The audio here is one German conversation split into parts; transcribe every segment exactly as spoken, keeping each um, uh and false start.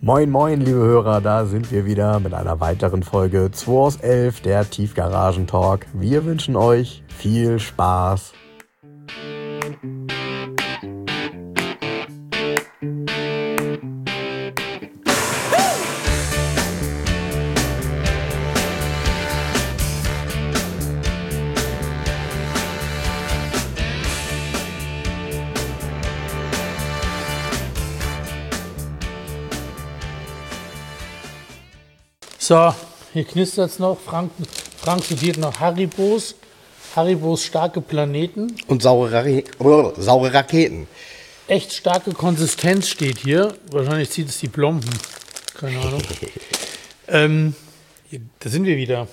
Moin moin liebe Hörer, da sind wir wieder mit einer weiteren Folge zwei aus elf, der Tiefgaragen-Talk. Wir wünschen euch viel Spaß. So, hier knistert es noch. Frank, Frank studiert noch Haribos. Haribos starke Planeten. Und saure, Ra- saure Raketen. Echt starke Konsistenz steht hier. Wahrscheinlich zieht es die Plomben. Keine Ahnung. ähm, hier, da sind wir wieder.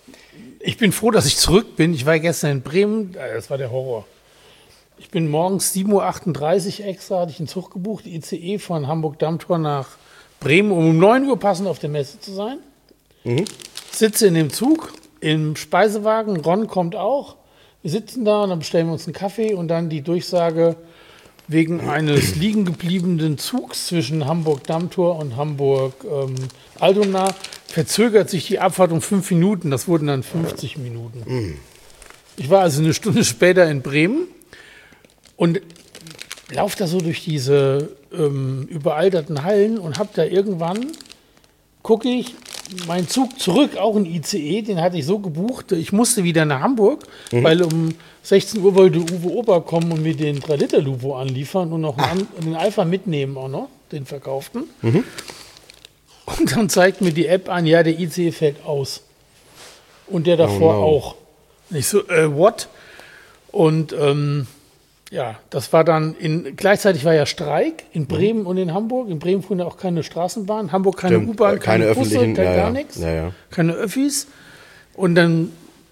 Ich bin froh, dass ich zurück bin. Ich war gestern in Bremen. Das war der Horror. Ich bin morgens sieben Uhr achtunddreißig extra, hatte ich einen Zug gebucht, I C E von Hamburg-Dammtor nach Bremen, um um neun Uhr passend auf der Messe zu sein. Mhm. Sitze in dem Zug, im Speisewagen, Ron kommt auch. Wir sitzen da und dann bestellen wir uns einen Kaffee und dann die Durchsage, wegen eines liegen gebliebenen Zugs zwischen Hamburg-Dammtor und Hamburg-Altona verzögert sich die Abfahrt um fünf Minuten. Das wurden dann fünfzig Minuten. Mhm. Ich war also eine Stunde später in Bremen und laufe da so durch diese ähm, überalterten Hallen und habe da irgendwann, gucke ich, mein Zug zurück, auch ein I C E, den hatte ich so gebucht, ich musste wieder nach Hamburg, mhm. weil um sechzehn Uhr wollte Uwe Ober kommen und mir den drei Liter Lupo anliefern und noch einen, den Alpha mitnehmen auch noch, den verkauften. Mhm. Und dann zeigt mir die App an, ja, der I C E fällt aus. Und der davor oh no. auch. Und ich so, äh, what? Und ähm, ja, das war dann, in, gleichzeitig war ja Streik in Bremen mhm. und in Hamburg. In Bremen fuhren ja auch keine Straßenbahn, Hamburg keine Stimmt, U-Bahn, keine, keine Busse, kein ja, gar ja. nichts, ja, ja. keine Öffis. Und dann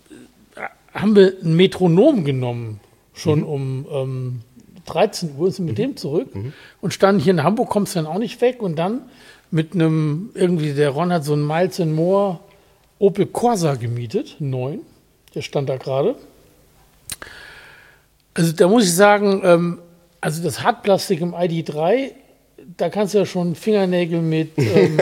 haben wir ein Metronom genommen, schon mhm. um ähm, dreizehn Uhr, sind mit mhm. dem zurück mhm. und standen hier in Hamburg, kommst dann auch nicht weg. Und dann mit einem, irgendwie, der Ron hat so einen Miles and More Opel Corsa gemietet, neun, der stand da gerade. Also da muss ich sagen, ähm, also das Hartplastik im I D drei, da kannst du ja schon Fingernägel mit, ähm,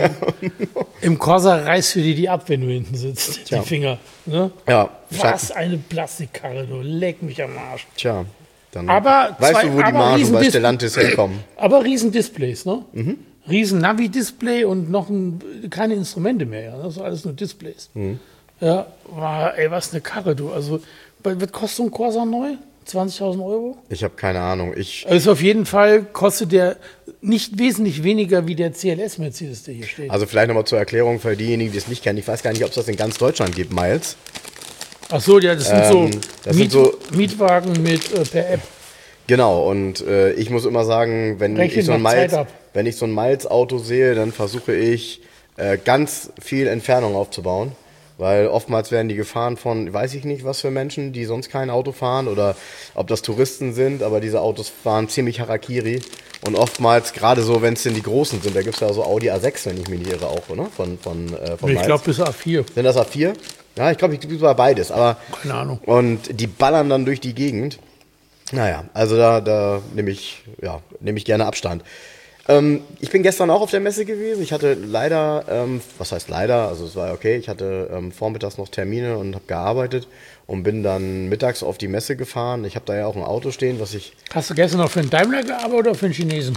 im Corsa reißt für dir die ab, wenn du hinten sitzt, Tja. die Finger. Ne? Ja. Was eine Plastikkarre, du leck mich am Arsch. Tja, dann aber weißt zwei, du, wo die Margen bei Stellantis herkommen. Aber riesen Displays, ne? Mhm. Riesen Navi-Display und noch ein, keine Instrumente mehr, ja? Das ist alles nur Displays. Mhm. Ja, war, ey, was eine Karre, du. Also, was kostet so ein Corsa neu? zwanzigtausend Euro? Ich habe keine Ahnung. Ich also auf jeden Fall kostet der nicht wesentlich weniger wie der C L S-Mercedes, der hier steht. Also vielleicht nochmal zur Erklärung für diejenigen, die es nicht kennen. Ich weiß gar nicht, ob es das in ganz Deutschland gibt, Miles. Ach so, ja, das sind ähm, so, das Miet, sind so Mietwagen mit äh, per App. Genau, und äh, ich muss immer sagen, wenn ich, so ein Miles, wenn ich so ein Miles-Auto sehe, dann versuche ich äh, ganz viel Entfernung aufzubauen. Weil oftmals werden die gefahren von, weiß ich nicht, was für Menschen, die sonst kein Auto fahren oder ob das Touristen sind, aber diese Autos fahren ziemlich Harakiri. Und oftmals, gerade so, wenn es denn die Großen sind, da gibt es ja so Audi A sechs, wenn ich mich nicht irre, auch, oder? Von, von, äh, von ich glaube bis A vier. Sind das A vier? Ja, ich glaube, ich glaube, war beides. Aber, keine Ahnung. Und die ballern dann durch die Gegend. Naja, also da, da nehme ich, ja, nehme ich gerne Abstand. Ähm, ich bin gestern auch auf der Messe gewesen. Ich hatte leider, ähm, was heißt leider, also es war okay, ich hatte ähm, vormittags noch Termine und habe gearbeitet und bin dann mittags auf die Messe gefahren. Ich habe da ja auch ein Auto stehen, was ich... Hast du gestern noch für einen Daimler gearbeitet oder für einen Chinesen?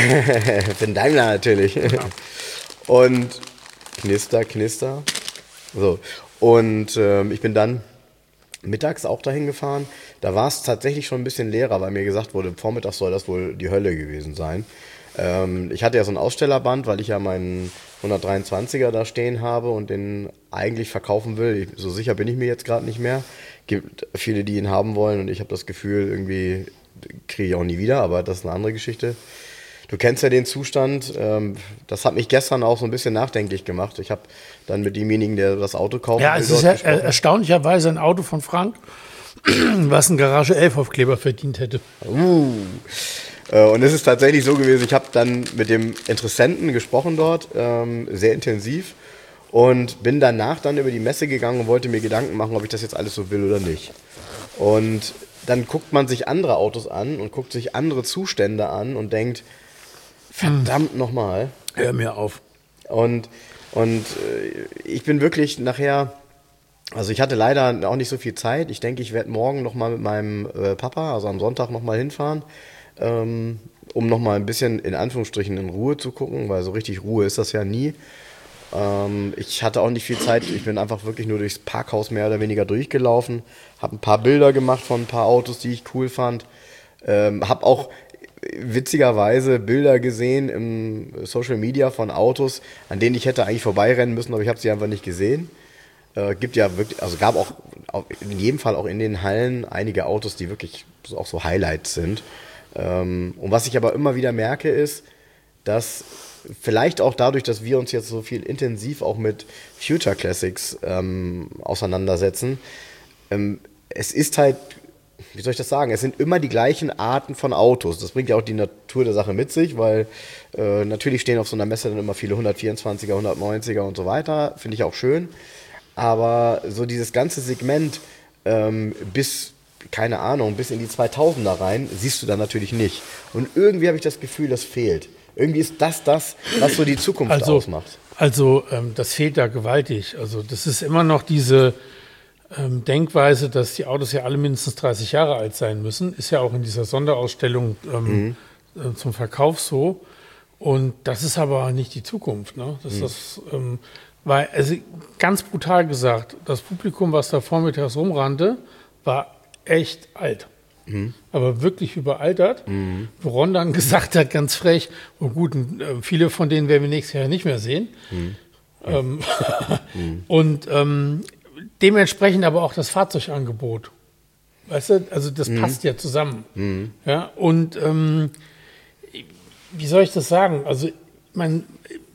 Für einen Daimler natürlich. Ja. Und knister, knister. So. Und ähm, ich bin dann mittags auch dahin gefahren. Da war es tatsächlich schon ein bisschen leerer, weil mir gesagt wurde, vormittags soll das wohl die Hölle gewesen sein. Ähm, ich hatte ja so ein Ausstellerband, weil ich ja meinen hundertdreiundzwanziger da stehen habe und den eigentlich verkaufen will. Ich, so sicher bin ich mir jetzt gerade nicht mehr. Gibt viele, die ihn haben wollen und ich habe das Gefühl, irgendwie kriege ich auch nie wieder, aber das ist eine andere Geschichte. Du kennst ja den Zustand. Ähm, das hat mich gestern auch so ein bisschen nachdenklich gemacht. Ich habe dann mit demjenigen, der das Auto kaufen ja, will, es ist ja gesprochen. Erstaunlicherweise ein Auto von Frank, was ein Garage elf Aufkleber verdient hätte. Uh. Und es ist tatsächlich so gewesen, ich habe dann mit dem Interessenten gesprochen dort, ähm, sehr intensiv, und bin danach dann über die Messe gegangen und wollte mir Gedanken machen, ob ich das jetzt alles so will oder nicht. Und dann guckt man sich andere Autos an und guckt sich andere Zustände an und denkt, verdammt nochmal. Hör mir auf. Und, und äh, ich bin wirklich nachher, also ich hatte leider auch nicht so viel Zeit. Ich denke, ich werde morgen nochmal mit meinem äh, Papa, also am Sonntag nochmal hinfahren, ähm, um nochmal ein bisschen in Anführungsstrichen in Ruhe zu gucken, weil so richtig Ruhe ist das ja nie. Ähm, ich hatte auch nicht viel Zeit. Ich bin einfach wirklich nur durchs Parkhaus mehr oder weniger durchgelaufen, habe ein paar Bilder gemacht von ein paar Autos, die ich cool fand. Ähm, habe auch witzigerweise Bilder gesehen im Social Media von Autos, an denen ich hätte eigentlich vorbeirennen müssen, aber ich habe sie einfach nicht gesehen. Äh, gibt ja wirklich, also gab auch, auch in jedem Fall auch in den Hallen einige Autos, die wirklich auch so Highlights sind. Ähm, und was ich aber immer wieder merke, ist, dass vielleicht auch dadurch, dass wir uns jetzt so viel intensiv auch mit Future Classics ähm, auseinandersetzen, ähm, es ist halt, wie soll ich das sagen, es sind immer die gleichen Arten von Autos. Das bringt ja auch die Natur der Sache mit sich, weil äh, natürlich stehen auf so einer Messe dann immer viele hundertvierundzwanziger, hundertneunziger und so weiter, finde ich auch schön. Aber so dieses ganze Segment ähm, bis, keine Ahnung, bis in die zweitausender rein, siehst du dann natürlich nicht. Und irgendwie habe ich das Gefühl, das fehlt. Irgendwie ist das das, was so die Zukunft also, ausmacht. Also ähm, das fehlt da gewaltig. Also das ist immer noch diese ähm, Denkweise, dass die Autos ja alle mindestens dreißig Jahre alt sein müssen. Ist ja auch in dieser Sonderausstellung ähm, mhm. äh, zum Verkauf so. Und das ist aber nicht die Zukunft. Ne? Das, mhm. das, ähm, weil, also ganz brutal gesagt, das Publikum, was da vormittags rumrannte, war echt alt. Mhm. Aber wirklich überaltert, mhm. wo Ron dann gesagt hat, ganz frech, oh gut, viele von denen werden wir nächstes Jahr nicht mehr sehen. Mhm. Ähm, mhm. Und ähm, dementsprechend aber auch das Fahrzeugangebot. Weißt du, also das mhm. passt ja zusammen. Mhm. Ja, und ähm, wie soll ich das sagen? Also, man,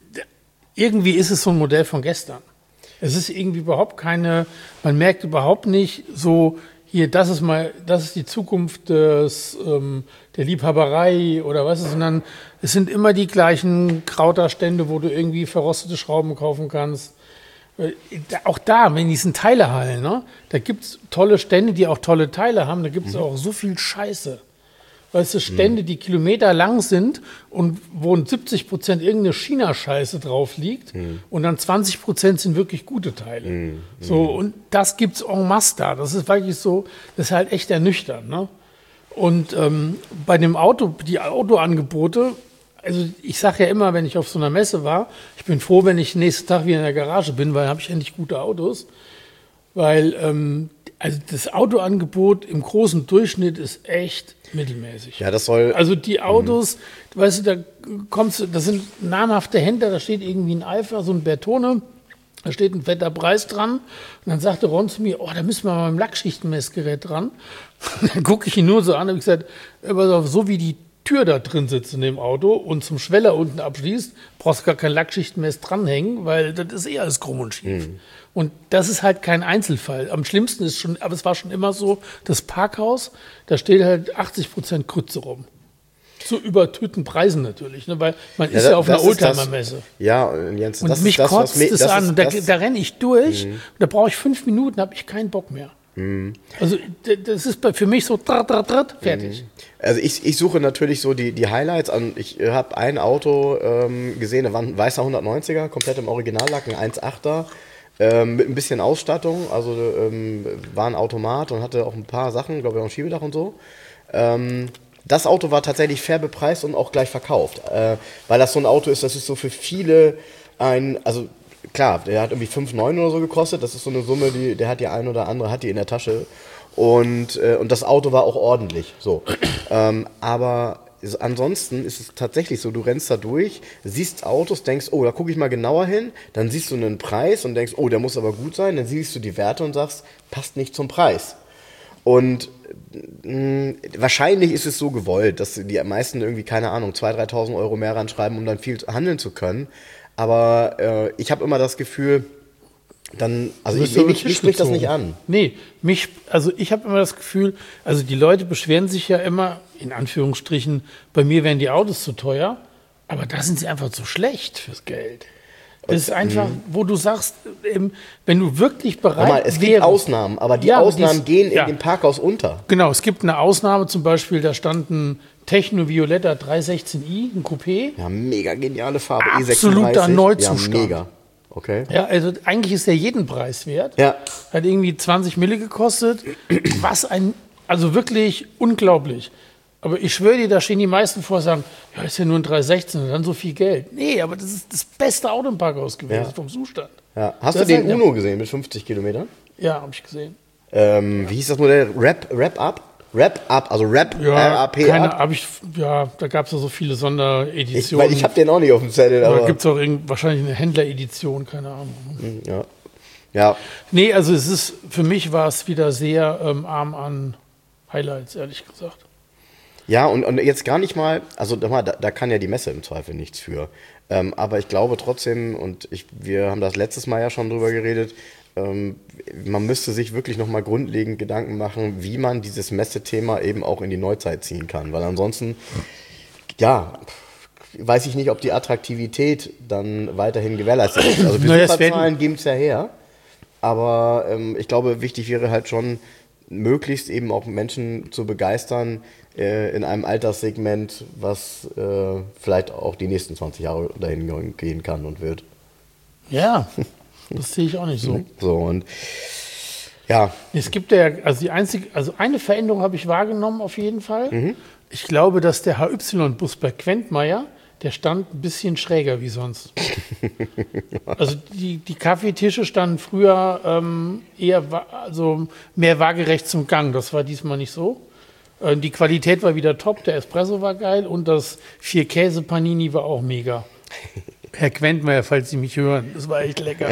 irgendwie ist es so ein Modell von gestern. Es ist irgendwie überhaupt keine, man merkt überhaupt nicht so, hier, das ist mal, das ist die Zukunft des, ähm, der Liebhaberei oder was, sondern es sind immer die gleichen Krauterstände, wo du irgendwie verrostete Schrauben kaufen kannst. Äh, auch da, in diesen Teilehallen, ne, da gibt's tolle Stände, die auch tolle Teile haben, da gibt's mhm. auch so viel Scheiße. Weißt du, Stände, die Kilometer lang sind und wo siebzig Prozent irgendeine China-Scheiße drauf liegt mhm. und dann zwanzig Prozent sind wirklich gute Teile. Mhm. So, und das gibt's en masse da. Das ist wirklich so, das ist halt echt ernüchternd. Ne? Und ähm, bei dem Auto, die Autoangebote, also ich sage ja immer, wenn ich auf so einer Messe war, ich bin froh, wenn ich nächsten Tag wieder in der Garage bin, weil dann habe ich endlich gute Autos. Weil ähm, also das Autoangebot im großen Durchschnitt ist echt mittelmäßig. Ja, das soll. Also die Autos, mhm. weißt du, da kommst du, das sind namhafte Händler, da steht irgendwie ein Alpha, so ein Bertone, da steht ein fetter Preis dran. Und dann sagte Ron zu mir, oh, da müssen wir mal beim Lackschichtenmessgerät dran. Dann gucke ich ihn nur so an und habe gesagt, so wie die Tür da drin sitzt in dem Auto und zum Schweller unten abschließt, brauchst du gar kein Lackschichtenmess dranhängen, weil das ist eh alles krumm und schief. Mhm. Und das ist halt kein Einzelfall. Am schlimmsten ist schon, aber es war schon immer so, das Parkhaus, da steht halt achtzig Prozent Krütze rum. Zu übertüten Preisen natürlich, ne? Weil man ja, ist ja auf einer Oldtimer-Messe. Ja, Jens, und das mich ist das, kotzt was es das an. ist, und da, das da renne ich durch mhm. und da brauche ich fünf Minuten, habe ich keinen Bock mehr. Mhm. Also das ist für mich so trat, trat, trat, fertig. Mhm. Also ich, ich suche natürlich so die, die Highlights an. Ich habe ein Auto ähm, gesehen, da war ein weißer hundertneunziger, komplett im Originallack, ein eins Komma achter. Ähm, mit ein bisschen Ausstattung, also ähm, war ein Automat und hatte auch ein paar Sachen, glaube ich auch ein Schiebedach und so. Ähm, das Auto war tatsächlich fair bepreist und auch gleich verkauft, äh, weil das so ein Auto ist, das ist so für viele ein, also klar, der hat irgendwie fünf Komma neun oder so gekostet, das ist so eine Summe, die der hat die ein oder andere, hat die in der Tasche und, äh, und das Auto war auch ordentlich, so. ähm, aber ansonsten ist es tatsächlich so, du rennst da durch, siehst Autos, denkst, oh, da gucke ich mal genauer hin, dann siehst du einen Preis und denkst, oh, der muss aber gut sein, dann siehst du die Werte und sagst, passt nicht zum Preis. Und mh, wahrscheinlich ist es so gewollt, dass die meisten irgendwie, keine Ahnung, zweitausend, dreitausend Euro mehr ranschreiben, um dann viel handeln zu können. Aber äh, ich habe immer das Gefühl, dann, also ich, mich, mich spricht das nicht an. Nee, mich, also ich habe immer das Gefühl, also die Leute beschweren sich ja immer, in Anführungsstrichen, bei mir wären die Autos zu teuer, aber da sind sie einfach zu schlecht fürs Geld. Das ist einfach, mhm. wo du sagst, wenn du wirklich bereit mal, es gibt wärst, Ausnahmen, aber die ja, Ausnahmen dies, gehen in ja. dem Parkhaus unter. Genau, es gibt eine Ausnahme zum Beispiel, da stand ein Techno-Violetta drei sechzehn i, ein Coupé. Ja, mega geniale Farbe. Absoluter Neuzustand. Ja, mega. Okay. Ja, also eigentlich ist der jeden Preis wert. Ja. Hat irgendwie zwanzig Mille gekostet. Was ein, also wirklich unglaublich. Aber ich schwöre dir, da stehen die meisten vor und sagen, ja, ist ja nur ein drei sechzehn und dann so viel Geld. Nee, aber das ist das beste Auto im Parkhaus gewesen, Ja. vom Zustand. Ja. Hast Das du den ist halt- Uno gesehen mit fünfzig Kilometern? Ja, habe ich gesehen. Ähm, wie hieß das Modell? Wrap, Wrap Up? Wrap Up, also Wrap, R Ja, A P keine, Up. hab ich, ja, da gab es ja so viele Ich, Sondereditionen. weil ich habe den auch nicht auf dem Zettel, Da aber... gibt es auch irgend, wahrscheinlich eine Händleredition, keine Ahnung. Ja. Ja. Nee, also es ist, für mich war es wieder sehr ähm, arm an Highlights, ehrlich gesagt. Ja, und, und jetzt gar nicht mal, also da, da kann ja die Messe im Zweifel nichts für. Ähm, aber ich glaube trotzdem, und ich, wir haben das letztes Mal ja schon drüber geredet, ähm, man müsste sich wirklich nochmal grundlegend Gedanken machen, wie man dieses Messethema eben auch in die Neuzeit ziehen kann. Weil ansonsten, ja, weiß ich nicht, ob die Attraktivität dann weiterhin gewährleistet ist. Also Naja, es Besucherzahlen geben es ja her. Aber ähm, ich glaube, wichtig wäre halt schon, möglichst eben auch Menschen zu begeistern äh, in einem Alterssegment, was äh, vielleicht auch die nächsten zwanzig Jahre dahin gehen kann und wird. Ja, das sehe ich auch nicht so. So, und ja, Es gibt ja, also die einzige, also eine Veränderung habe ich wahrgenommen auf jeden Fall. Mhm. Ich glaube, dass der H Y-Bus bei Quentmeier, der stand ein bisschen schräger wie sonst. Also die, die Kaffeetische standen früher ähm, eher wa- also mehr waagerecht zum Gang. Das war diesmal nicht so. Ähm, die Qualität war wieder top, der Espresso war geil und das Vier-Käse-Panini war auch mega. Herr Quentmeier, falls Sie mich hören, das war echt lecker.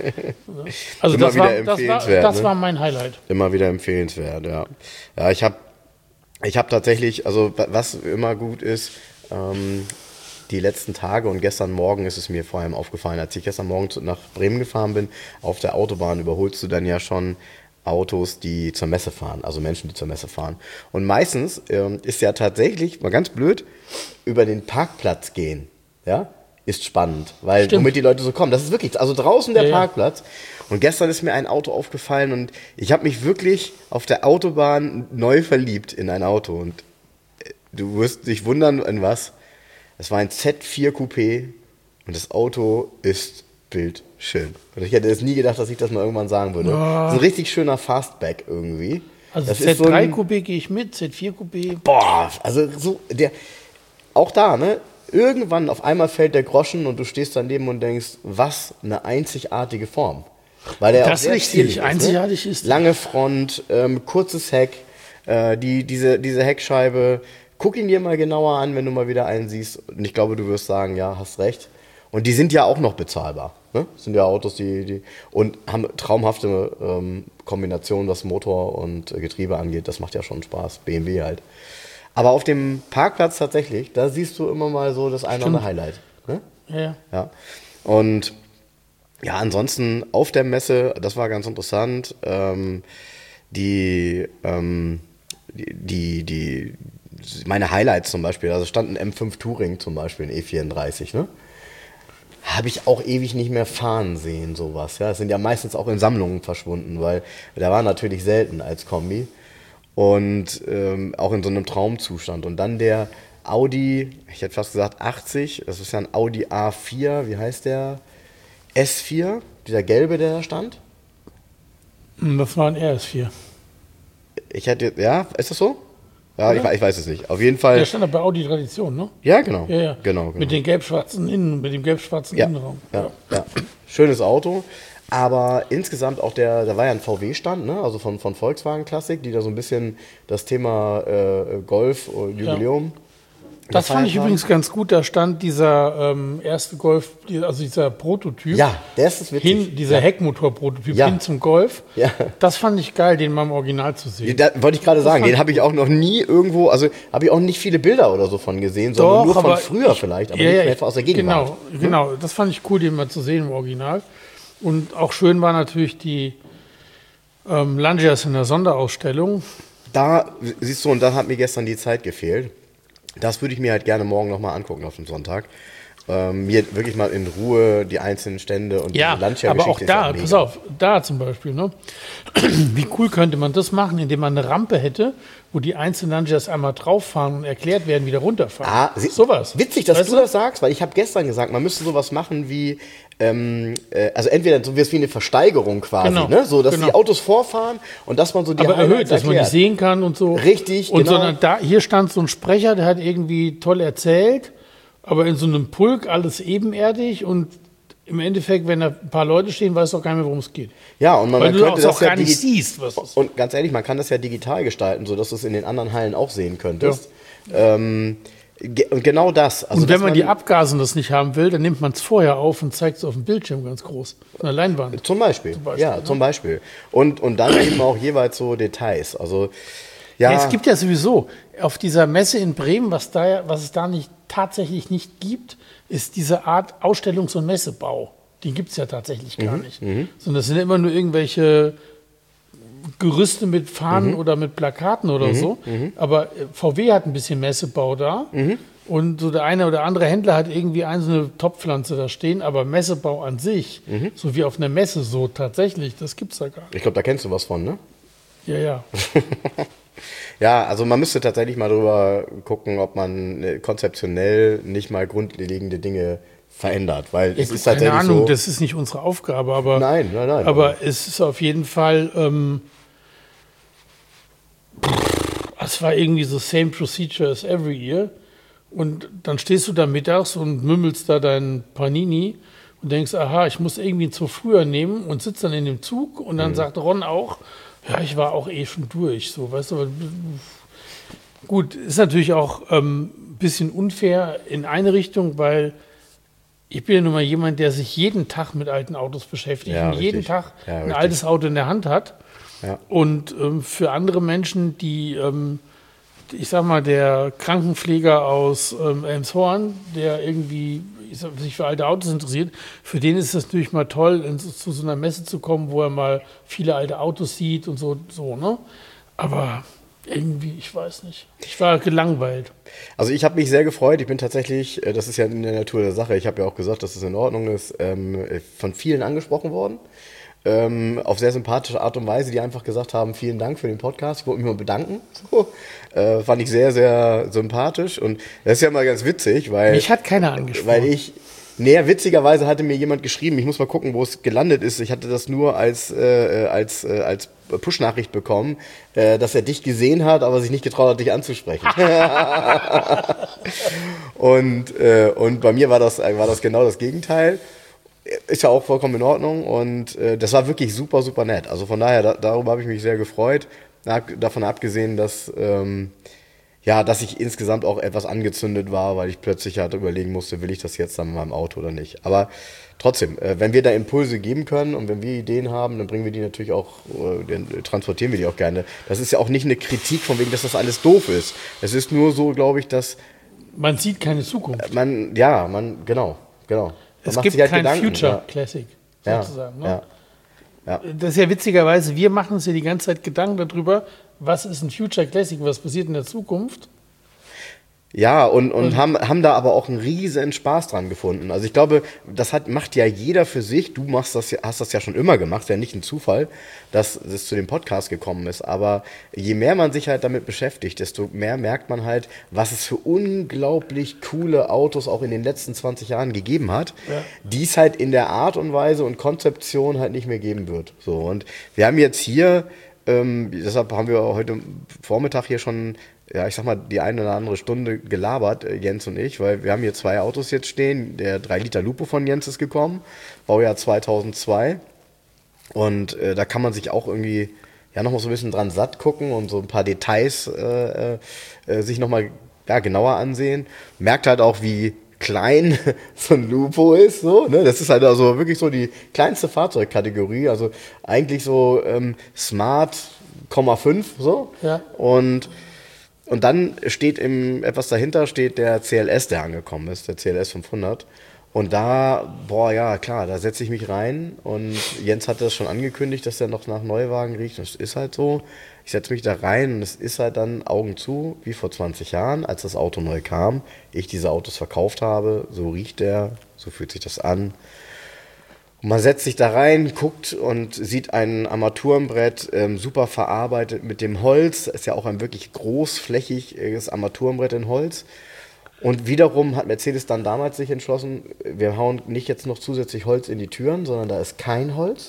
Also Immer das wieder war, das, war, empfehlenswert, das ne? war mein Highlight. immer wieder empfehlenswert, ja. Ja, ich habe ich hab tatsächlich, also wa- was immer gut ist, ähm, die letzten Tage und gestern Morgen ist es mir vor allem aufgefallen, als ich gestern Morgen zu, nach Bremen gefahren bin, auf der Autobahn überholst du dann ja schon Autos, die zur Messe fahren, also Menschen, die zur Messe fahren. Und meistens ähm, ist ja tatsächlich, mal ganz blöd, über den Parkplatz gehen, ja, ist spannend, weil Stimmt. womit die Leute so kommen. Das ist wirklich, also draußen der Ja, ja. Parkplatz. Und gestern ist mir ein Auto aufgefallen und ich habe mich wirklich auf der Autobahn neu verliebt in ein Auto. Und äh, du wirst dich wundern, in was. Es war ein Z vier Coupé und das Auto ist bildschön. Und ich hätte es nie gedacht, dass ich das mal irgendwann sagen würde. Das ist ein richtig schöner Fastback irgendwie. Also das Z ist so drei ein, Coupé gehe ich mit, Z vier Coupé. Boah, also so, der, auch da, ne? Irgendwann auf einmal fällt der Groschen und du stehst daneben und denkst, was eine einzigartige Form. Weil der Das auch ist sehr richtig, stilig ist, einzigartig ne? ist er. Lange Front, ähm, kurzes Heck, äh, die, diese, diese Heckscheibe. Guck ihn dir mal genauer an, wenn du mal wieder einen siehst. Und ich glaube, du wirst sagen, ja, hast recht. Und die sind ja auch noch bezahlbar. Ne? Das sind ja Autos, die, die und haben traumhafte ähm, Kombinationen, was Motor und äh, Getriebe angeht. Das macht ja schon Spaß. B M W halt. Aber auf dem Parkplatz tatsächlich, da siehst du immer mal so das eine oder andere Highlight. Ne? Ja, ja. Ja. Und ja, ansonsten auf der Messe, das war ganz interessant, ähm, die, ähm, die, die, die, meine Highlights zum Beispiel, also stand ein M fünf Touring zum Beispiel, ein E vierunddreißig, ne? Habe ich auch ewig nicht mehr fahren sehen, sowas. Ja, es sind ja meistens auch in Sammlungen verschwunden, weil der war natürlich selten als Kombi und ähm, auch in so einem Traumzustand. Und dann der Audi, ich hätte fast gesagt achtzig, das ist ja ein Audi A vier, wie heißt der? S vier, dieser gelbe, der da stand. Hm, Das war ein R S vier. Ich hätte, ja, ist das so? Ja, ich, we- ich weiß es nicht. Auf jeden Fall. Der stand da bei Audi Tradition, ne? Ja, genau. Ja, ja. Genau, genau. Mit den gelb-schwarzen Innen, mit dem gelb-schwarzen ja, Innenraum. ja, ja. Schönes Auto. Aber insgesamt auch der, da war ja ein V W-Stand, ne? Also von, von Volkswagen Classic, die da so ein bisschen das Thema äh, Golf und Jubiläum. Das fand ich gefeiert haben. übrigens ganz gut. Da stand dieser ähm, erste Golf, die- also dieser Prototyp. Ja, der ist witzig. Hin, dieser Heckmotor-Prototyp Ja. hin zum Golf. Ja. Das fand ich geil, den mal im Original zu sehen. Da wollte ich gerade sagen, fand den habe ich auch noch nie irgendwo, also habe ich auch nicht viele Bilder oder so von gesehen, sondern nur von aber früher ich- vielleicht, aber ja, nicht ja, mehr ich- aus der Gegenwart. Genau, genau. Das fand ich cool, den mal zu sehen im Original. Und auch schön war natürlich die ähm, Langias in der Sonderausstellung. Da, siehst du, und da hat mir gestern die Zeit gefehlt. Das würde ich mir halt gerne morgen nochmal angucken auf dem Sonntag. ähm, mir wirklich mal in Ruhe die einzelnen Stände und Ja, diese Lancia-Geschichte aber auch ist ja da, mega. pass auf, da zum Beispiel, ne? Wie cool könnte man das machen, indem man eine Rampe hätte, wo die einzelnen Lancias einmal drauf fahren und erklärt werden, wieder runterfahren. Ah, sie, sowas. Witzig, dass Weißt du das sagst, weil ich habe gestern gesagt, man müsste sowas machen wie, ähm, äh, also entweder so wie eine Versteigerung quasi, Genau, ne? So, dass genau. die Autos vorfahren und dass man so die Aber Highlights erhöht, dass man die erklärt. sehen kann und so. Richtig, und genau. Sondern da, hier stand so ein Sprecher, der hat irgendwie toll erzählt, aber in so einem Pulk alles ebenerdig und im Endeffekt, wenn da ein paar Leute stehen, weißt du auch gar nicht mehr, worum es geht. Ja, und man, Weil man du könnte das das auch ja gar nicht digi- siehst, was es ist. Und ganz ehrlich, man kann das ja digital gestalten, sodass du es in den anderen Hallen auch sehen könntest. Ähm, ge und genau das. Also, Und wenn dass man die Abgasen das nicht haben will, dann nimmt man es vorher auf und zeigt es auf dem Bildschirm ganz groß. Auf einer Leinwand. Zum Beispiel, Zum Beispiel, ja, ne? zum Beispiel. Und, und dann eben auch jeweils so Details. Also, ja. Ja, es gibt ja sowieso auf dieser Messe in Bremen, was, da, ja- was es da nicht, tatsächlich nicht gibt, ist diese Art Ausstellungs- und Messebau. Den gibt es ja tatsächlich gar nicht. Sondern das sind immer nur irgendwelche Gerüste mit Fahnen oder mit Plakaten oder so. Aber äh, V W hat ein bisschen Messebau da. Und so der eine oder andere Händler hat irgendwie eine so eine Topfpflanze da stehen. Aber Messebau an sich, so wie auf einer Messe so tatsächlich, das gibt es da gar nicht. Ich glaube, da kennst du was von, ne? Ja, ja. Ja, also man müsste tatsächlich mal drüber gucken, ob man äh, konzeptionell nicht mal grundlegende Dinge verändert, weil es ist Keine tatsächlich Ahnung, so. das ist nicht unsere Aufgabe, aber, Nein, nein, nein. aber es ist auf jeden Fall, ähm, es war irgendwie so same procedure as every year. Und dann stehst du da mittags und mümmelst da dein Panini und denkst, aha, ich muss irgendwie zu früher nehmen und sitzt dann in dem Zug und dann sagt Ron auch, ja, ich war auch eh schon durch, so, weißt du. Gut, ist natürlich auch ähm, ein bisschen unfair in eine Richtung, weil ich bin ja nun mal jemand, der sich jeden Tag mit alten Autos beschäftigt Ja, und jeden richtig. Tag Ja, ein richtig. altes Auto in der Hand hat. Ja. Und ähm, für andere Menschen, die, ähm, ich sag mal, der Krankenpfleger aus ähm, Elmshorn, der irgendwie ich sag, sich für alte Autos interessiert, für den ist es natürlich mal toll, in, so- zu so einer Messe zu kommen, wo er mal viele alte Autos sieht und so, so, ne? Aber irgendwie, ich weiß nicht. Ich war gelangweilt. Also ich habe mich sehr gefreut. Ich bin tatsächlich, äh, das ist ja in der Natur der Sache, ich habe ja auch gesagt, dass es in Ordnung ist, ähm, äh, von vielen angesprochen worden. Ähm, auf sehr sympathische Art und Weise, die einfach gesagt haben, vielen Dank für den Podcast, ich wollte mich mal bedanken. So, äh, fand ich sehr, sehr sympathisch und das ist ja mal ganz witzig, weil, Mich hat keiner angesprochen. weil ich, näher witzigerweise hatte mir jemand geschrieben, ich muss mal gucken, wo es gelandet ist. Ich hatte das nur als, äh, als, äh, als Push-Nachricht bekommen, äh, dass er dich gesehen hat, aber sich nicht getraut hat, dich anzusprechen. und, äh, und bei mir war das, war das genau das Gegenteil. Ist ja auch vollkommen in Ordnung und äh, das war wirklich super, super nett. Also von daher, da, darüber habe ich mich sehr gefreut. Na, davon abgesehen, dass, ähm, ja, dass ich insgesamt auch etwas angezündet war, weil ich plötzlich halt überlegen musste, will ich das jetzt dann mit meinem Auto oder nicht. Aber trotzdem, äh, wenn wir da Impulse geben können und wenn wir Ideen haben, dann bringen wir die natürlich auch, äh, dann transportieren wir die auch gerne. Das ist ja auch nicht eine Kritik von wegen, dass das alles doof ist. Es ist nur so, glaube ich, dass Man sieht keine Zukunft. man, ja, man, genau, genau. Man Es macht gibt sich halt kein Gedanken, Future ja. Classic, Ja, sozusagen. Ne? ja. Ja. Das ist ja witzigerweise, wir machen uns ja die ganze Zeit Gedanken darüber, was ist ein Future Classic, was passiert in der Zukunft. Ja, und, und haben, haben da aber auch einen riesen Spaß dran gefunden. Also ich glaube, das hat, macht ja jeder für sich. Du machst das, ja- hast das ja schon immer gemacht, ist ja nicht ein Zufall, dass es zu dem Podcast gekommen ist. Aber je mehr man sich halt damit beschäftigt, desto mehr merkt man halt, was es für unglaublich coole Autos auch in den letzten zwanzig Jahren gegeben hat, Ja. die es halt in der Art und Weise und Konzeption halt nicht mehr geben wird. So, und wir haben jetzt hier, ähm, deshalb haben wir heute Vormittag hier schon, ja, ich sag mal, die eine oder andere Stunde gelabert, äh, Jens und ich, weil wir haben hier zwei Autos jetzt stehen. Der drei Liter Lupo von Jens ist gekommen, Baujahr zweitausendzwei. Und äh, da kann man sich auch irgendwie ja noch mal so ein bisschen dran satt gucken und so ein paar Details äh, äh, sich noch mal ja, genauer ansehen. Merkt halt auch, wie klein so ein Lupo ist, so, ne? Das ist halt also wirklich so die kleinste Fahrzeugkategorie, also eigentlich so ähm, Smart Komma fünf, so. Ja. Und und dann steht im etwas dahinter steht der C L S, der angekommen ist, der C L S fünfhundert. Und da, boah, ja, klar, da setze ich mich rein und Jens hat das schon angekündigt, dass er noch nach Neuwagen riecht. Das ist halt so. Ich setze mich da rein und es ist halt dann Augen zu, wie vor zwanzig Jahren, als das Auto neu kam, ich diese Autos verkauft habe. So riecht der, so fühlt sich das an. Und man setzt sich da rein, guckt und sieht ein Armaturenbrett, ähm, super verarbeitet mit dem Holz. Ist ja auch ein wirklich großflächiges Armaturenbrett in Holz. Und wiederum hat Mercedes dann damals sich entschlossen, wir hauen nicht jetzt noch zusätzlich Holz in die Türen, sondern da ist kein Holz.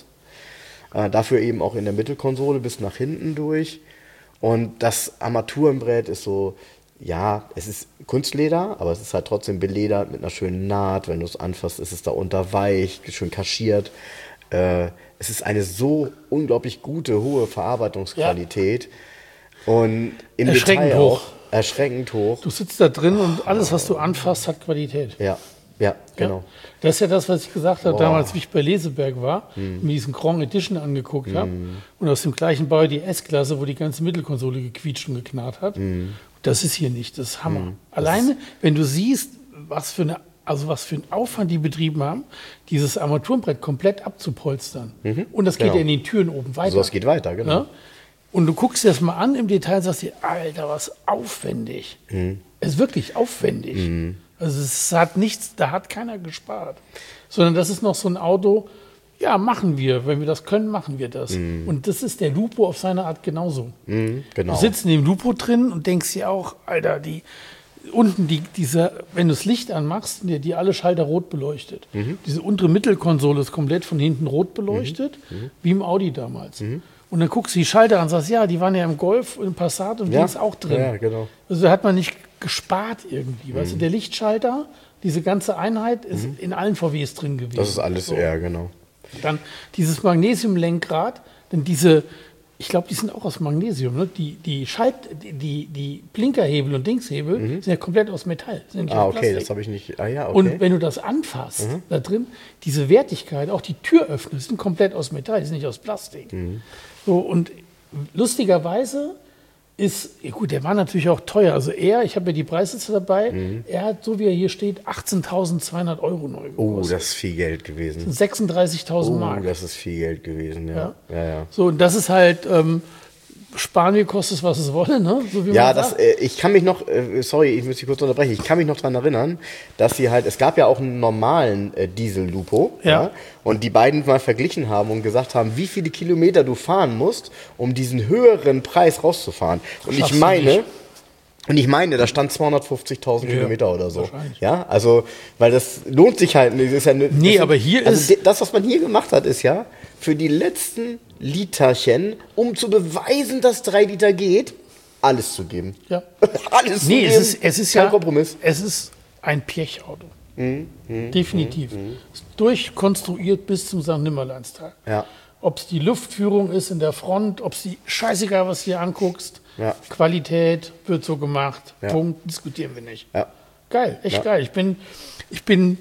Äh, dafür eben auch in der Mittelkonsole bis nach hinten durch. Und das Armaturenbrett ist so, ja, es ist Kunstleder, aber es ist halt trotzdem beledert mit einer schönen Naht. Wenn du es anfasst, ist es da unter weich, schön kaschiert. Äh, es ist eine so unglaublich gute, hohe Verarbeitungsqualität. Ja. Und im Erschreckend Detail hoch. auch erschreckend hoch. Du sitzt da drin und alles, was du anfasst, hat Qualität. Ja, ja, genau. Ja. Das ist ja das, was ich gesagt habe, Boah. damals, wie ich bei Leseberg war, hm. mir diesen Grand Edition angeguckt habe hm. und aus dem gleichen Bau die S-Klasse, wo die ganze Mittelkonsole gequietscht und geknarrt hat. Hm. Das ist hier nicht, das ist Hammer. Hm. Alleine, wenn du siehst, was für eine, also was für einen Aufwand die betrieben haben, dieses Armaturenbrett komplett abzupolstern. Mhm. Und das geht genau. ja in den Türen oben weiter. So, es geht weiter, genau. Ja? Und du guckst dir das mal an im Detail und sagst dir, Alter, was aufwendig. Mhm. Es ist wirklich aufwendig. Mhm. Also es hat nichts, da hat keiner gespart. Sondern das ist noch so ein Auto, ja, machen wir. Wenn wir das können, machen wir das. Mhm. Und das ist der Lupo auf seine Art genauso. Mhm, genau. Du sitzt in dem Lupo drin und denkst dir auch, Alter, die unten, die, diese, wenn du das Licht anmachst, die, die alle Schalter rot beleuchtet. Mhm. Diese untere Mittelkonsole ist komplett von hinten rot beleuchtet, mhm. wie im Audi damals. Mhm. Und dann guckst du die Schalter an und sagst, ja, die waren ja im Golf, im Passat und ja. die ist auch drin. Ja, genau. Also da hat man nicht gespart irgendwie. Mhm. Weißt du, der Lichtschalter, diese ganze Einheit ist mhm. in allen V Ws drin gewesen. Das ist alles, so. Ja, genau. Dann dieses Magnesiumlenkrad, denn diese, ich glaube, die sind auch aus Magnesium, ne? Die, die Schalt, die, die Blinkerhebel und Dingshebel mhm. sind ja komplett aus Metall. Sind ah, okay, das habe ich nicht. Ah, ja, okay. Und wenn du das anfasst, mhm. da drin, diese Wertigkeit, auch die Türöffner sind komplett aus Metall, die sind nicht aus Plastik. Mhm. So, und lustigerweise ist, ja gut, der war natürlich auch teuer. Also er, ich habe ja die Preisliste dabei, mhm. er hat, so wie er hier steht, achtzehntausendzweihundert Euro neu gekostet. Oh, das ist viel Geld gewesen. sechsunddreißigtausend oh, Mark. Das ist viel Geld gewesen, ja. ja. ja, ja. So, und das ist halt, ähm, sparen wir, kostet es, was es wolle, ne? So wie ja, man das, sagt. äh, ich kann mich noch, äh, sorry, ich muss dich kurz unterbrechen, ich kann mich noch daran erinnern, dass sie halt, es gab ja auch einen normalen äh, Diesel-Lupo, ja. ja, und die beiden mal verglichen haben und gesagt haben, wie viele Kilometer du fahren musst, um diesen höheren Preis rauszufahren. Und ich meine, und ich meine, da stand zweihundertfünfzigtausend ja, Kilometer oder so. Ja, also, weil das lohnt sich halt, das ist ja eine, nee, sind, aber hier also ist, das, was man hier gemacht hat, ist ja, für die letzten Literchen, um zu beweisen, dass drei Liter geht, alles zu geben. Ja. alles nee, zu es geben. ist, es ist Kein ja, Kompromiss. Es ist ein Pirch-Auto. Mhm, mh, Definitiv. Mh, mh. Ist durchkonstruiert bis zum Sankt Nimmerleinstag. Ja. Ob es die Luftführung ist in der Front, ob es die, scheißegal, was du hier anguckst, ja. Qualität wird so gemacht, ja. Punkt, diskutieren wir nicht. Ja. Geil, echt ja. geil. Ich bin, ich bin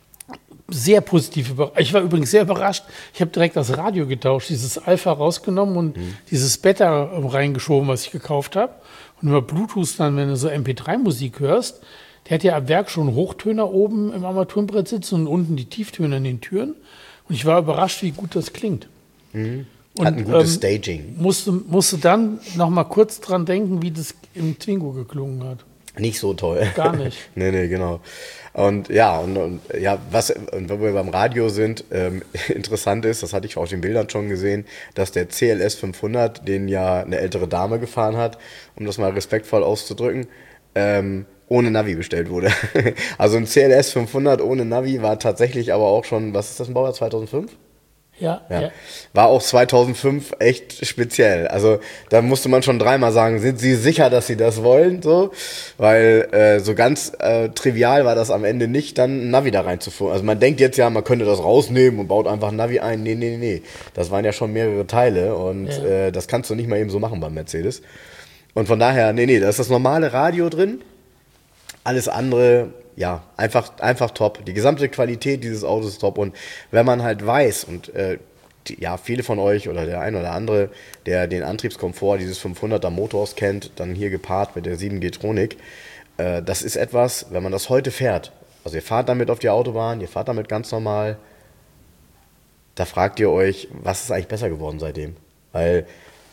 sehr positiv überrascht. Ich war übrigens sehr überrascht. Ich habe direkt das Radio getauscht, dieses Alpha rausgenommen und mhm. dieses Beta reingeschoben, was ich gekauft habe. Und über Bluetooth dann, wenn du so M P drei Musik hörst, der hat ja ab Werk schon Hochtöner oben im Armaturenbrett sitzen und unten die Tieftöner in den Türen. Und ich war überrascht, wie gut das klingt. Mhm. Und, hat ein gutes ähm, Staging. Musste, musste dann noch mal kurz dran denken, wie das im Twingo geklungen hat. Nicht so toll. Gar nicht. nee, nee, genau. Und ja, und, und ja, was, und wenn wir beim Radio sind, ähm, interessant ist, das hatte ich auf den Bildern schon gesehen, dass der C L S fünfhundert, den ja eine ältere Dame gefahren hat, um das mal respektvoll auszudrücken, ähm, ohne Navi bestellt wurde. Also ein C L S fünfhundert ohne Navi war tatsächlich aber auch schon, was ist das, ein Baujahr zweitausendfünf? Ja, ja. ja. War auch zweitausendfünf echt speziell. Also da musste man schon dreimal sagen, sind Sie sicher, dass Sie das wollen? So, weil äh, so ganz äh, trivial war das am Ende nicht, dann ein Navi da reinzuführen. Also man denkt jetzt ja, man könnte das rausnehmen und baut einfach ein Navi ein. Nee, nee, nee. Das waren ja schon mehrere Teile und ja. äh, das kannst du nicht mal eben so machen beim Mercedes. Und von daher, nee, nee, da ist das normale Radio drin. Alles andere, ja, einfach, einfach top. Die gesamte Qualität dieses Autos ist top. Und wenn man halt weiß, und äh, die, ja, viele von euch oder der ein oder andere, der den Antriebskomfort dieses fünfhunderter Motors kennt, dann hier gepaart mit der sieben G-Tronic, äh, das ist etwas, wenn man das heute fährt, also ihr fahrt damit auf die Autobahn, ihr fahrt damit ganz normal, da fragt ihr euch, was ist eigentlich besser geworden seitdem? Weil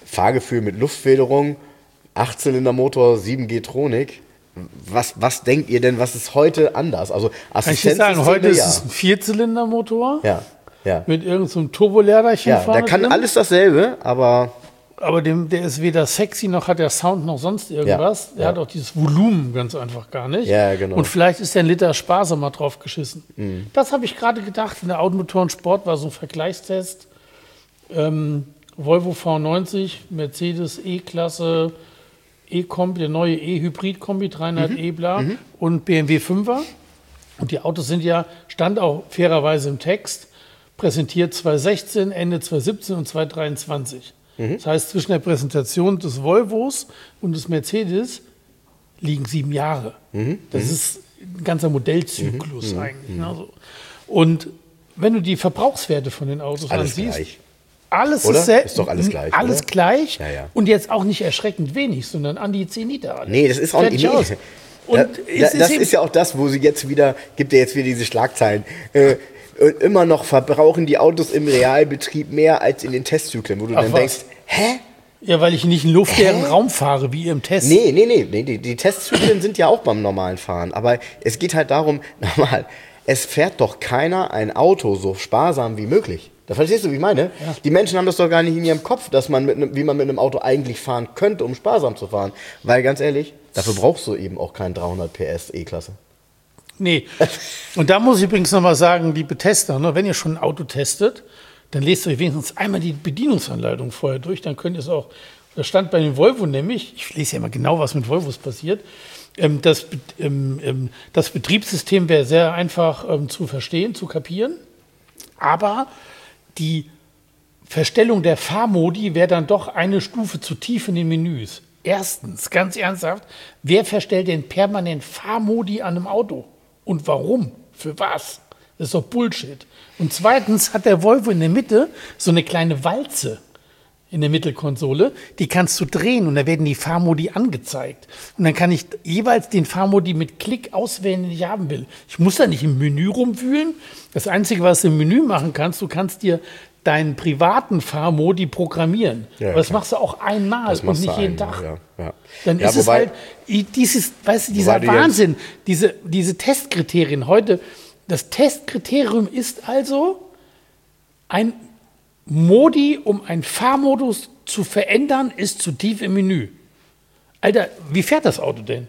Fahrgefühl mit Luftfederung, Achtzylindermotor, sieben G-Tronik. Was, was denkt ihr denn, was ist heute anders? Also Kann ich dir sagen, Assistenzsysteme, heute ist ja. es ein Vierzylindermotor Ja, ja. mit irgendeinem so Turboleerderchen Ja, vorne der kann drin. alles dasselbe, aber Aber dem, der ist weder sexy, noch hat der Sound, noch sonst irgendwas. Ja, Der ja. hat auch dieses Volumen ganz einfach gar nicht. Ja, genau. Und vielleicht ist der ein Liter sparsamer drauf geschissen. Mhm. Das habe ich gerade gedacht. In der Automotoren Sport war so ein Vergleichstest. Ähm, Volvo V neunzig, Mercedes E-Klasse, E-Kombi, der neue E-Hybrid-Kombi, dreihundert Mhm. E bla und B M W fünfer. Und die Autos sind ja, stand auch fairerweise im Text, präsentiert zweitausendsechzehn, Ende zweitausendsiebzehn und zweitausenddreiundzwanzig. Das heißt, zwischen der Präsentation des Volvos und des Mercedes liegen sieben Jahre. Das ist ein ganzer Modellzyklus eigentlich. Ne? So. Und wenn du die Verbrauchswerte von den Autos alles ansiehst, gleich. alles Oder? ist, sehr, Ist doch alles gleich, Alles oder? gleich Ja, ja. und jetzt auch nicht erschreckend wenig, sondern an die zehn Liter. alle. Nee, das ist auch Fertig nicht. aus. Nee. Und da, es da, ist das eben- ist ja auch das, wo sie jetzt wieder, gibt ja jetzt wieder diese Schlagzeilen. Äh, und immer noch verbrauchen die Autos im Realbetrieb mehr als in den Testzyklen, wo du Ach, dann was? denkst, hä? Ja, weil ich nicht einen luftleeren Hä? Raum fahre, wie im Test. Nee, nee, nee, nee die, die Testzyklen sind ja auch beim normalen Fahren. Aber es geht halt darum, nochmal, es fährt doch keiner ein Auto so sparsam wie möglich. Da verstehst du, wie ich meine? Ja. Die Menschen haben das doch gar nicht in ihrem Kopf, dass man mit einem, wie man mit einem Auto eigentlich fahren könnte, um sparsam zu fahren. Weil ganz ehrlich, dafür brauchst du eben auch keinen dreihundert P S E-Klasse. Nee. Und da muss ich übrigens nochmal sagen, liebe Tester, ne, wenn ihr schon ein Auto testet, dann lest euch wenigstens einmal die Bedienungsanleitung vorher durch, dann könnt ihr es auch, das stand bei den Volvo nämlich, ich lese ja immer genau, was mit Volvos passiert, ähm, das, Be- ähm, ähm, das Betriebssystem wäre sehr einfach ähm, zu verstehen, zu kapieren, aber die Verstellung der Fahrmodi wäre dann doch eine Stufe zu tief in den Menüs. Erstens, ganz ernsthaft, wer verstellt denn permanent Fahrmodi an einem Auto? Und warum? Für was? Das ist doch Bullshit. Und zweitens hat der Volvo in der Mitte so eine kleine Walze in der Mittelkonsole, die kannst du drehen und da werden die Fahrmodi angezeigt. Und dann kann ich jeweils den Fahrmodi mit Klick auswählen, den ich haben will. Ich muss da nicht im Menü rumwühlen. Das Einzige, was du im Menü machen kannst, du kannst dir deinen privaten Fahrmodi programmieren. Ja, Aber das klar. machst du auch einmal Das und machst nicht du jeden einmal, Tag. Ja, ja. Dann Ja, ist es wobei- halt, i- dieses, weißt du, dieser Wobei du jetzt- Wahnsinn, diese, diese Testkriterien heute. Das Testkriterium ist also ein Modi, um einen Fahrmodus zu verändern, ist zu tief im Menü. Alter, wie fährt das Auto denn?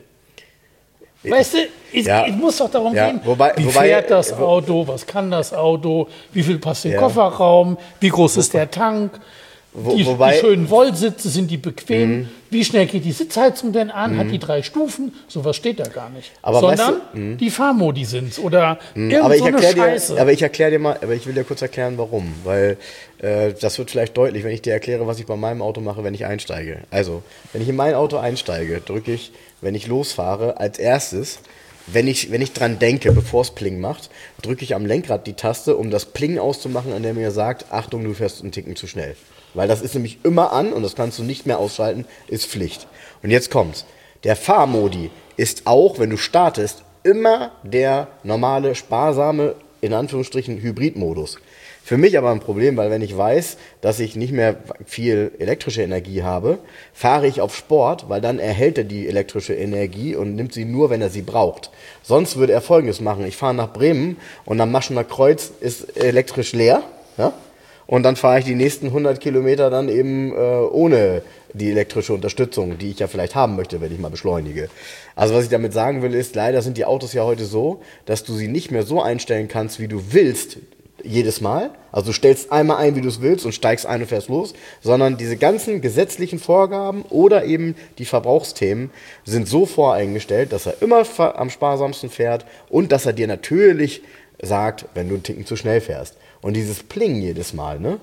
Weißt du, es, Ja. es muss doch darum Ja, gehen, wobei- wie wobei- fährt das Auto, was kann das Auto, wie viel passt in den Ja. Kofferraum, wie groß ist der Tank, Wo- die, wobei- die schönen Wollsitze, sind die bequem, wie schnell geht die Sitzheizung denn an, hat die drei Stufen, sowas steht da gar nicht. Aber weißt Sondern die Fahrmodi sind's oder irgend aber ich so eine erkläre Scheiße. dir, aber ich erkläre dir mal, aber ich will dir kurz erklären, warum, weil äh, das wird vielleicht deutlich, wenn ich dir erkläre, was ich bei meinem Auto mache, wenn ich einsteige. Also, wenn ich in mein Auto einsteige, drücke ich, wenn ich losfahre, als erstes, wenn ich, wenn ich dran denke, bevor es Pling macht, drücke ich am Lenkrad die Taste, um das Pling auszumachen, an der mir sagt, Achtung, du fährst einen Ticken zu schnell. Weil das ist nämlich immer an und das kannst du nicht mehr ausschalten, ist Pflicht. Und jetzt kommt's. Der Fahrmodi ist auch, wenn du startest, immer der normale, sparsame, in Anführungsstrichen, Hybridmodus. Für mich aber ein Problem, weil wenn ich weiß, dass ich nicht mehr viel elektrische Energie habe, fahre ich auf Sport, weil dann erhält er die elektrische Energie und nimmt sie nur, wenn er sie braucht. Sonst würde er Folgendes machen. Ich fahre nach Bremen und am Maschener Kreuz ist elektrisch leer, ja? Und dann fahre ich die nächsten hundert Kilometer dann eben äh, ohne die elektrische Unterstützung, die ich ja vielleicht haben möchte, wenn ich mal beschleunige. Also was ich damit sagen will, ist, leider sind die Autos ja heute so, dass du sie nicht mehr so einstellen kannst, wie du willst, jedes Mal. Also du stellst einmal ein, wie du es willst und steigst ein und fährst los, sondern diese ganzen gesetzlichen Vorgaben oder eben die Verbrauchsthemen sind so voreingestellt, dass er immer fa- am sparsamsten fährt und dass er dir natürlich sagt, wenn du einen Ticken zu schnell fährst. Und dieses Pling jedes Mal, ne?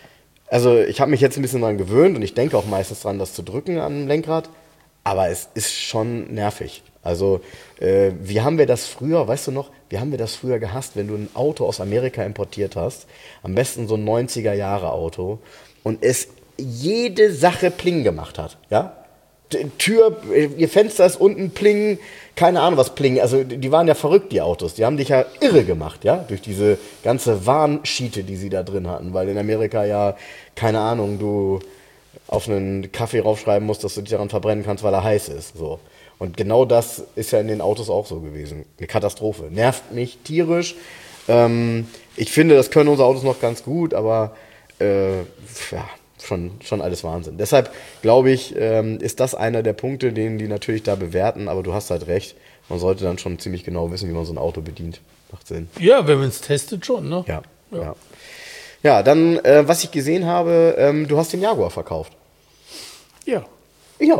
Also ich habe mich jetzt ein bisschen daran gewöhnt und ich denke auch meistens dran, das zu drücken am Lenkrad, aber es ist schon nervig. Also äh, wie haben wir das früher, weißt du noch, wie haben wir das früher gehasst, wenn du ein Auto aus Amerika importiert hast, am besten so ein neunziger-Jahre-Auto und es jede Sache Pling gemacht hat, ja? Die Tür, ihr Fenster ist unten Pling, keine Ahnung was Pling, also die waren ja verrückt, die Autos, die haben dich ja irre gemacht, ja, durch diese ganze Warnschiete, die sie da drin hatten, weil in Amerika ja, keine Ahnung, du auf einen Kaffee raufschreiben musst, dass du dich daran verbrennen kannst, weil er heiß ist. So. Und genau das ist ja in den Autos auch so gewesen. Eine Katastrophe. Nervt mich tierisch. Ähm, ich finde, das können unsere Autos noch ganz gut, aber äh, ja, schon, schon alles Wahnsinn. Deshalb glaube ich, ähm, ist das einer der Punkte, den die natürlich da bewerten, aber du hast halt recht. Man sollte dann schon ziemlich genau wissen, wie man so ein Auto bedient. Macht Sinn. Ja, wenn man es testet schon, ne? Ja, Ja. ja. Ja, dann, äh, was ich gesehen habe, ähm, du hast den Jaguar verkauft. Ja. Ja.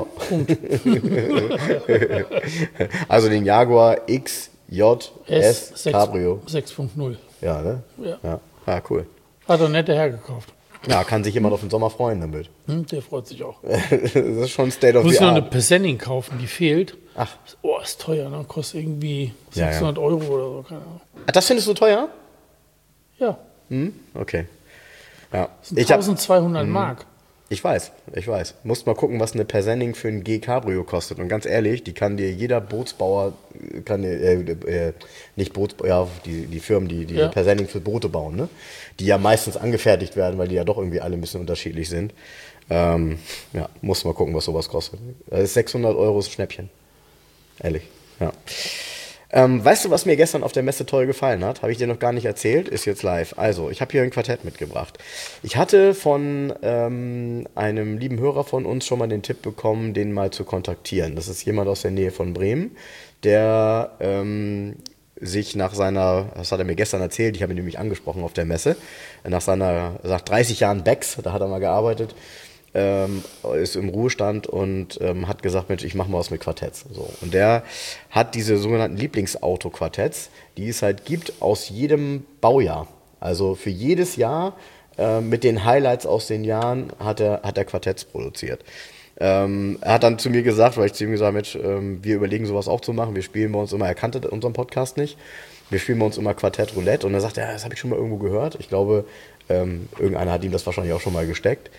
Also den Jaguar X J S Cabrio. sechs Punkt null. Ja, ne? Ja. Ja, ja, cool. Hat er nett hergekauft. Ja, kann sich jemand auf den Sommer freuen damit. Hm, der freut sich auch. Das ist schon State of Muss the noch eine Art. Persenning kaufen, die fehlt. Ach. Oh, ist teuer, ne? Kostet irgendwie Ja, ja. sechshundert Euro oder so, keine Ahnung. Ah, das findest du teuer? Ja, Hm? Okay. Ja. das sind Ich, hab, eintausendzweihundert Mark. ich weiß, ich weiß. Musst mal gucken, was eine Persenning für ein G Cabrio kostet. Und ganz ehrlich, die kann dir jeder Bootsbauer, kann dir, äh, äh, nicht Bootsbauer, ja, die, die Firmen, die die Ja. Persenning für Boote bauen, ne? Die ja meistens angefertigt werden, weil die ja doch irgendwie alle ein bisschen unterschiedlich sind. Ähm, ja, muss mal gucken, was sowas kostet. Das ist sechshundert Euro ist ein Schnäppchen. Ehrlich, ja. Ähm, weißt du, was mir gestern auf der Messe toll gefallen hat? Habe ich dir noch gar nicht erzählt, ist jetzt live. Also, ich habe hier ein Quartett mitgebracht. Ich hatte von ähm, einem lieben Hörer von uns schon mal den Tipp bekommen, den mal zu kontaktieren. Das ist jemand aus der Nähe von Bremen, der ähm, sich nach seiner, das hat er mir gestern erzählt, ich habe ihn nämlich angesprochen auf der Messe, nach seiner, nach dreißig Jahren Becks, da hat er mal gearbeitet, ähm, ist im Ruhestand und ähm, hat gesagt, Mensch, ich mache mal was mit Quartetts. So. Und der hat diese sogenannten Lieblingsauto-Quartetts, die es halt gibt aus jedem Baujahr. Also für jedes Jahr äh, mit den Highlights aus den Jahren hat er, hat er Quartetts produziert. Ähm, er hat dann zu mir gesagt, weil ich zu ihm gesagt habe, Mensch, ähm, wir überlegen sowas auch zu machen, wir spielen bei uns immer, er kannte unseren Podcast nicht, wir spielen bei uns immer Quartett Roulette und er sagt, ja, das habe ich schon mal irgendwo gehört. Ich glaube, ähm, irgendeiner hat ihm das wahrscheinlich auch schon mal gesteckt.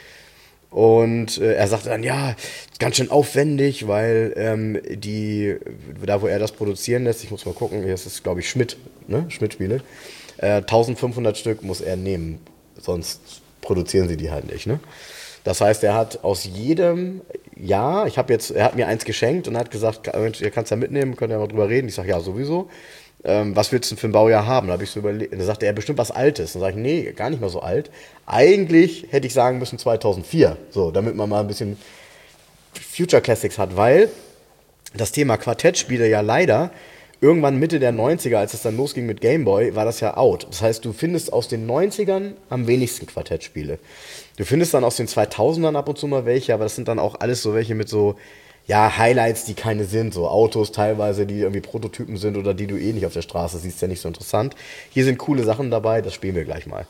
Und äh, er sagte dann, ja, ist ganz schön aufwendig, weil ähm, die, da wo er das produzieren lässt, ich muss mal gucken, hier ist es, glaube ich, Schmidt, ne? Schmidt-Spiele, äh, eintausendfünfhundert Stück muss er nehmen, sonst produzieren sie die halt nicht, ne? Das heißt, er hat aus jedem Jahr, ich habe jetzt, er hat mir eins geschenkt und hat gesagt, Mensch, ihr kannst ja mitnehmen, könnt ihr mal drüber reden. Ich sage, ja, sowieso. Ähm, was willst du denn für ein Baujahr haben? Da habe ich so überlegt, da sagte er, bestimmt was Altes. Dann sage ich, nee, gar nicht mal so alt. Eigentlich hätte ich sagen müssen zweitausendvier, so, damit man mal ein bisschen Future Classics hat, weil das Thema Quartettspiele ja leider irgendwann Mitte der neunziger, als es dann losging mit Gameboy, war das ja out. Das heißt, du findest aus den neunzigern am wenigsten Quartettspiele. Du findest dann aus den zweitausendern ab und zu mal welche, aber das sind dann auch alles so welche mit so, ja, Highlights, die keine sind, so Autos teilweise, die irgendwie Prototypen sind oder die du eh nicht auf der Straße siehst, ja nicht so interessant. Hier sind coole Sachen dabei, das spielen wir gleich mal.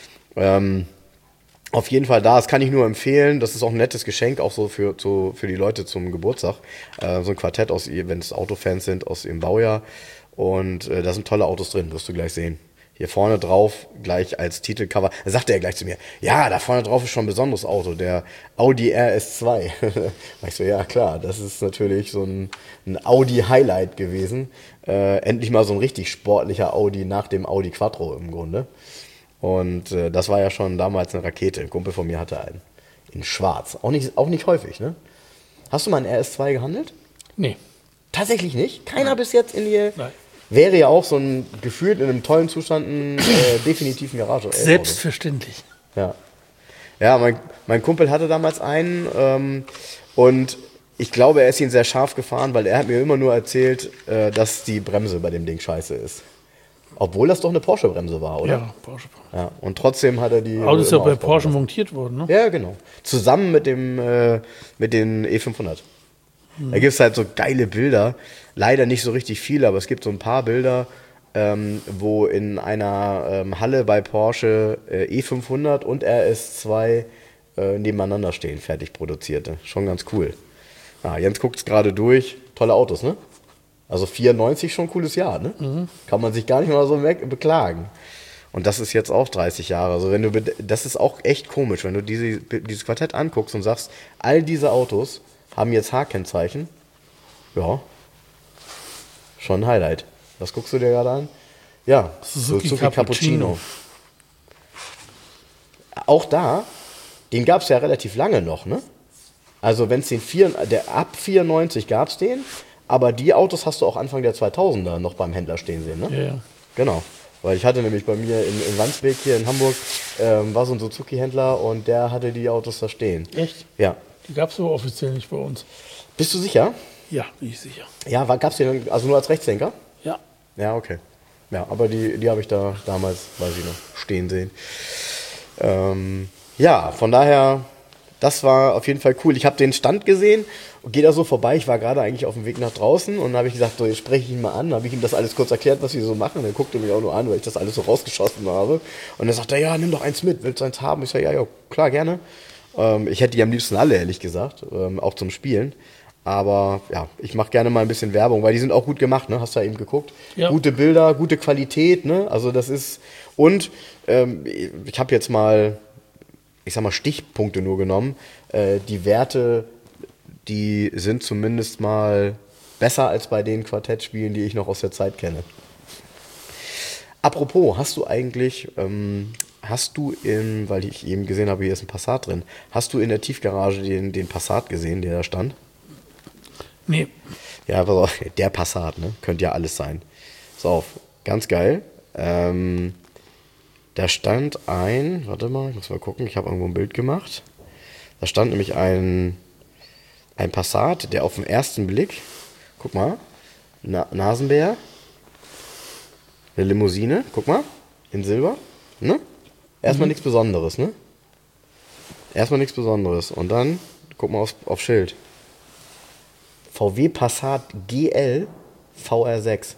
Ähm, auf jeden Fall da, das kann ich nur empfehlen, das ist auch ein nettes Geschenk, auch so für, zu, für die Leute zum Geburtstag. Äh, so ein Quartett, aus, wenn es Autofans sind, aus ihrem Baujahr und äh, da sind tolle Autos drin, wirst du gleich sehen. Hier vorne drauf, gleich als Titelcover, da sagte er gleich zu mir, ja, da vorne drauf ist schon ein besonderes Auto, der Audi R S zwei. Ich so, ja klar, das ist natürlich so ein, ein Audi-Highlight gewesen. Äh, endlich mal so ein richtig sportlicher Audi nach dem Audi Quattro im Grunde. Und äh, das war ja schon damals eine Rakete. Ein Kumpel von mir hatte einen in schwarz. Auch nicht, auch nicht häufig, ne? Hast du mal einen R S zwei gehandelt? Nee. Tatsächlich nicht? Keiner Nein. bis jetzt in die... Nein. Wäre ja auch so ein gefühlt in einem tollen Zustand ein äh, definitiven Garage. Selbstverständlich. Ja, ja mein, mein Kumpel hatte damals einen ähm, und ich glaube, er ist ihn sehr scharf gefahren, weil er hat mir immer nur erzählt, äh, dass die Bremse bei dem Ding scheiße ist. Obwohl das doch eine Porsche-Bremse war, oder? Ja, Porsche. Ja, und trotzdem hat er die... Auto ist ja bei aufbauen Porsche lassen. montiert worden, ne? Ja, genau. Zusammen mit dem äh, mit den E fünfhundert. Hm. Da gibt es halt so geile Bilder. Leider nicht so richtig viele, aber es gibt so ein paar Bilder, ähm, wo in einer ähm, Halle bei Porsche äh, E fünfhundert und R S zwei äh, nebeneinander stehen, fertig produzierte. Schon ganz cool. Ja, Jens guckt es gerade durch. Tolle Autos, ne? Also vierundneunzig schon ein cooles Jahr, ne? Mhm. Kann man sich gar nicht mal so beklagen. Und das ist jetzt auch dreißig Jahre. Also wenn du, das ist auch echt komisch, wenn du diese, dieses Quartett anguckst und sagst, all diese Autos haben jetzt H-Kennzeichen. Ja, schon ein Highlight. Was guckst du dir gerade an? Ja, Suzuki, Suzuki Cappuccino. Cappuccino. Auch da, den gab es ja relativ lange noch, ne? Also wenn es den vier, der ab vierundneunzig gab es den, aber die Autos hast du auch Anfang der zweitausender noch beim Händler stehen sehen, ne? Ja, ja. Genau. Weil ich hatte nämlich bei mir in, in Wandsbek hier in Hamburg, ähm, war so ein Suzuki-Händler und der hatte die Autos da stehen. Echt? Ja. Die gab es aber offiziell nicht bei uns. Bist du sicher? Ja, bin ich sicher. Ja, gab es den also nur als Rechtslenker? Ja. Ja, okay. Ja, aber die, die habe ich da damals, weiß ich noch, stehen sehen. Ähm, ja, von daher, das war auf jeden Fall cool. Ich habe den Stand gesehen und gehe da so vorbei. Ich war gerade eigentlich auf dem Weg nach draußen und dann habe ich gesagt, so, jetzt spreche ich ihn mal an. Dann habe ich ihm das alles kurz erklärt, was wir so machen. Und dann guckte er mich auch nur an, weil ich das alles so rausgeschossen habe. Und dann sagt er, ja, nimm doch eins mit, willst du eins haben? Ich sage, ja, ja, klar, gerne. Ähm, ich hätte die am liebsten alle, ehrlich gesagt, ähm, auch zum Spielen. Aber ja, ich mache gerne mal ein bisschen Werbung, weil die sind auch gut gemacht, ne? Hast du ja eben geguckt. Ja. Gute Bilder, gute Qualität, ne? Also das ist. Und ähm, ich habe jetzt mal, ich sag mal, Stichpunkte nur genommen. Äh, die Werte, die sind zumindest mal besser als bei den Quartettspielen, die ich noch aus der Zeit kenne. Apropos, hast du eigentlich, ähm, hast du in, weil ich eben gesehen habe, hier ist ein Passat drin, hast du in der Tiefgarage den, den Passat gesehen, der da stand? Nee. Ja, pass auf, der Passat, ne? Könnte ja alles sein. Pass auf, ganz geil. Ähm, da stand ein, warte mal, ich muss mal gucken, ich habe irgendwo ein Bild gemacht. Da stand nämlich ein, ein Passat, der auf den ersten Blick, guck mal, Na, Nasenbär, eine Limousine, guck mal, in Silber, ne? Erstmal mhm. nichts Besonderes, ne? Erstmal nichts Besonderes. Und dann, guck mal aufs, aufs Schild. V W Passat G L V R sechs.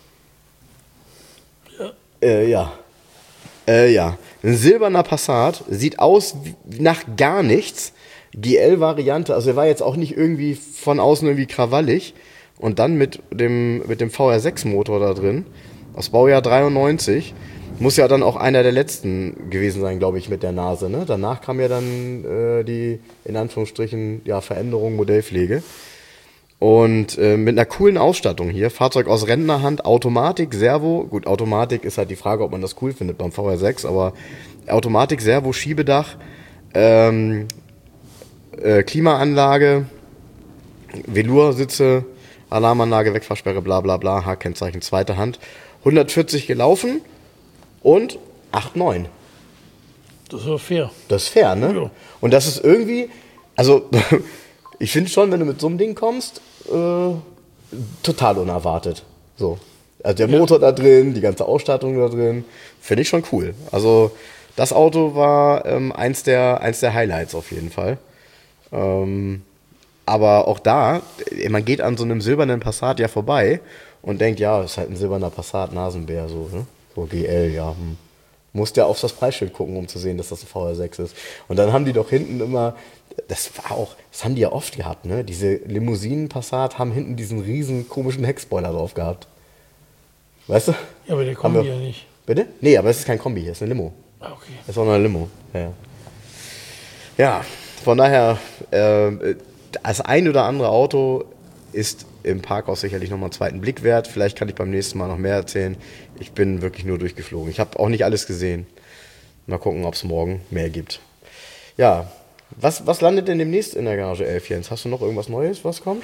Ja. Äh, ja. Äh, ja. Ein silberner Passat, sieht aus wie nach gar nichts. G L-Variante, also er war jetzt auch nicht irgendwie von außen irgendwie krawallig. Und dann mit dem, mit dem V R sechs Motor da drin, aus Baujahr dreiundneunzig. Muss ja dann auch einer der letzten gewesen sein, glaube ich, mit der Nase. Ne? Danach kam ja dann äh, die, in Anführungsstrichen, ja, Veränderung, Modellpflege. Und äh, mit einer coolen Ausstattung hier. Fahrzeug aus Rentnerhand, Automatik, Servo. Gut, Automatik ist halt die Frage, ob man das cool findet beim V R sechs, aber Automatik, Servo, Schiebedach, ähm, äh, Klimaanlage, Veloursitze, Alarmanlage, Wegfahrsperre, bla bla bla, H-Kennzeichen, zweite Hand. hundertvierzig gelaufen und acht Komma neun. Das war fair. Das ist fair, ne? Ja. Und das ist irgendwie, also ich finde schon, wenn du mit so einem Ding kommst, äh, total unerwartet. So. Also der Ja. Motor da drin, die ganze Ausstattung da drin, finde ich schon cool. Also das Auto war ähm, eins der, eins der Highlights auf jeden Fall. Ähm, aber auch da, man geht an so einem silbernen Passat ja vorbei und denkt, ja, ist halt ein silberner Passat, Nasenbär, so, ne? So G L, ja. Hm. Musst ja auf das Preisschild gucken, um zu sehen, dass das ein V R sechs ist. Und dann haben die doch hinten immer, das war auch, das haben die ja oft gehabt, ne? Diese Limousinen-Passat haben hinten diesen riesen komischen Heckspoiler drauf gehabt. Weißt du? Ja, aber der Haben kommt wir- ja nicht. Bitte? Nee, aber es ist kein Kombi, es ist eine Limo. Ah, okay. Das ist auch noch eine Limo. Ja, ja. Ja, von daher, äh, das ein oder andere Auto ist im Parkhaus sicherlich nochmal einen zweiten Blick wert. Vielleicht kann ich beim nächsten Mal noch mehr erzählen. Ich bin wirklich nur durchgeflogen. Ich habe auch nicht alles gesehen. Mal gucken, ob es morgen mehr gibt. Ja, was, was landet denn demnächst in der Garage elf, Jens? Hast du noch irgendwas Neues, was kommt?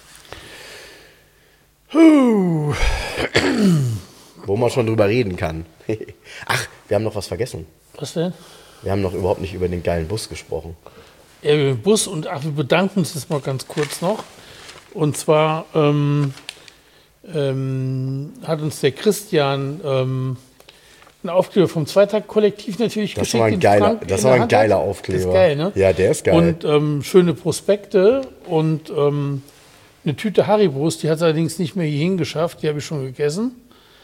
Huh. Wo man schon drüber reden kann. Ach, wir haben noch was vergessen. Was denn? Wir haben noch überhaupt nicht über den geilen Bus gesprochen. Ja, wir haben Bus und ach, wir bedanken uns jetzt mal ganz kurz noch. Und zwar ähm, ähm, hat uns der Christian ähm, einen Aufkleber vom Zweitag-Kollektiv natürlich Das ist geschickt. aber ein den geiler, Frank das ist in aber der ein Hand geiler hat. Aufkleber. Das ist geil, ne? Ja, der ist geil. Und ähm, schöne Prospekte und ähm, eine Tüte Haribos, die hat es allerdings nicht mehr hierhin geschafft, die habe ich schon gegessen.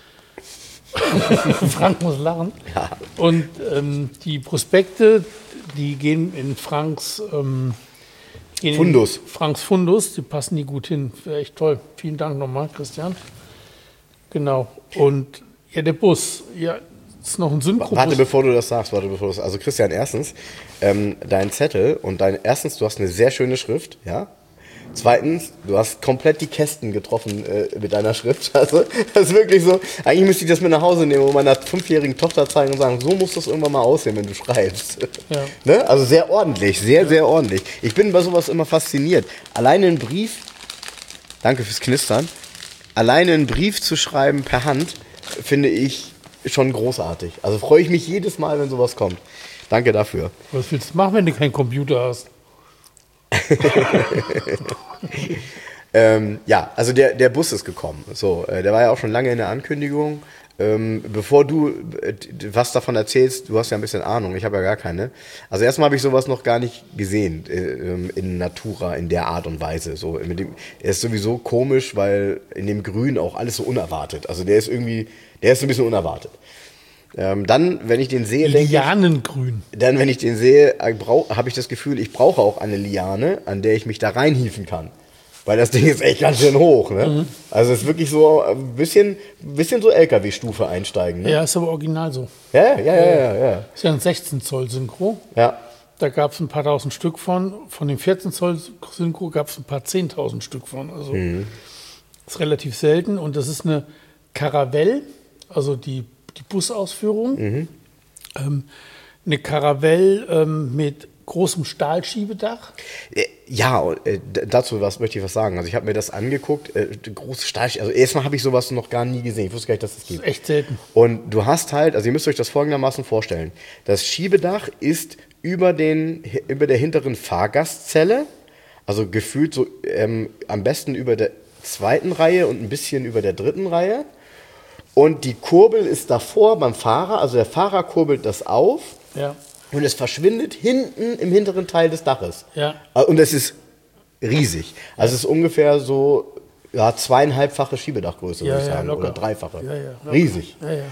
Frank muss lachen. Ja. Und ähm, die Prospekte, die gehen in Franks ähm, gehen Fundus. In Franks Fundus, die passen die gut hin. Wäre echt toll. Vielen Dank nochmal, Christian. Genau. Und ja, der Bus, ja, ist noch ein Synchrobus. Warte, bevor du das sagst, warte, bevor du das, also Christian, erstens, ähm, dein Zettel und dein, erstens, du hast eine sehr schöne Schrift, ja, Zweitens, du hast komplett die Kästen getroffen äh, mit deiner Schrift. Also, das ist wirklich so. Eigentlich müsste ich das mit nach Hause nehmen und meiner fünfjährigen Tochter zeigen und sagen, so muss das irgendwann mal aussehen, wenn du schreibst. Ja. Ne? Also sehr ordentlich, sehr, ja. sehr ordentlich. Ich bin bei sowas immer fasziniert. Alleine einen Brief, danke fürs Knistern, alleine einen Brief zu schreiben per Hand, finde ich schon großartig. Also freue ich mich jedes Mal, wenn sowas kommt. Danke dafür. Was willst du machen, wenn du keinen Computer hast? ähm, ja, also der, der Bus ist gekommen. So, äh, der war ja auch schon lange in der Ankündigung. Ähm, bevor du äh, was davon erzählst, du hast ja ein bisschen Ahnung, ich habe ja gar keine. Also erstmal habe ich sowas noch gar nicht gesehen äh, in Natura in der Art und Weise. So, mit dem, er ist sowieso komisch, weil in dem Grün auch alles so unerwartet. Also der ist irgendwie, der ist ein bisschen unerwartet. Ähm, dann, wenn ich den sehe, denke ich, Lianengrün. dann, wenn ich den sehe, habe ich das Gefühl, ich brauche auch eine Liane, an der ich mich da reinhieven kann. Weil das Ding ist echt ganz schön hoch. Ne? Mhm. Also es ist wirklich so ein bisschen, bisschen so L K W-Stufe einsteigen. Ne? Ja, ist aber original so. Ja, ja, ja, ja. ja. Ist ja ein sechzehn Zoll Synchro. Ja. Da gab es ein paar tausend Stück von. Von dem vierzehn Zoll Synchro gab es ein paar zehntausend Stück von. Also mhm. ist relativ selten. Und das ist eine Caravelle, also die, die Busausführung. Mhm. Ähm, eine Caravelle ähm, mit großem Stahlschiebedach. Ja, äh, dazu was möchte ich was sagen. Also ich habe mir das angeguckt, äh, große Stahl, also erstmal habe ich sowas noch gar nie gesehen. Ich wusste gar nicht, dass es das gibt. Das ist echt selten. Und du hast halt, also ihr müsst euch das folgendermaßen vorstellen. Das Schiebedach ist über, den, über der hinteren Fahrgastzelle, also gefühlt so ähm, am besten über der zweiten Reihe und ein bisschen über der dritten Reihe. Und die Kurbel ist davor beim Fahrer, also der Fahrer kurbelt das auf. Ja. Und es verschwindet hinten im hinteren Teil des Daches. Ja. Und es ist riesig. Also es ist ungefähr so ja, zweieinhalbfache Schiebedachgröße, ja, würde ich ja, sagen. locker. Oder dreifache. Ja, ja, riesig. Ja, ja.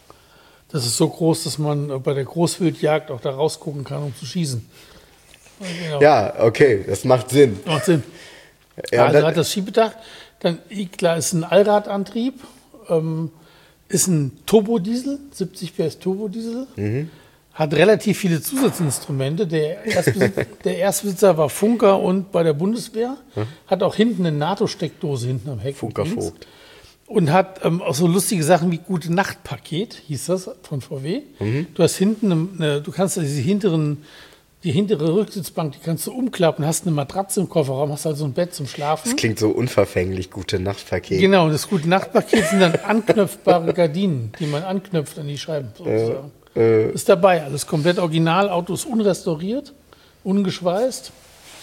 Das ist so groß, dass man bei der Großwildjagd auch da rausgucken kann, um zu schießen. Genau. Ja, okay, das macht Sinn. Macht Sinn. Ja, also dann, hat das Schiebedach, dann klar ist ein Allradantrieb, ähm, ist ein Turbodiesel, siebzig P S Turbodiesel. Mhm. Hat relativ viele Zusatzinstrumente. Der Erstbesitzer, der Erstbesitzer war Funker und bei der Bundeswehr. Hm? Hat auch hinten eine NATO-Steckdose hinten am Heck. Funkervogt. Und hat ähm, auch so lustige Sachen wie Gute-Nacht-Paket, hieß das, von V W. Mhm. Du hast hinten, eine, eine, du kannst diese hinteren, die hintere Rücksitzbank, die kannst du umklappen, hast eine Matratze im Kofferraum, hast also ein Bett zum Schlafen. Das klingt so unverfänglich, Gute-Nacht-Paket. Genau, und das Gute-Nacht-Paket sind dann anknöpfbare Gardinen, die man anknöpft an die Scheiben sozusagen. Äh. Ist dabei, alles komplett original, Auto ist unrestauriert, ungeschweißt.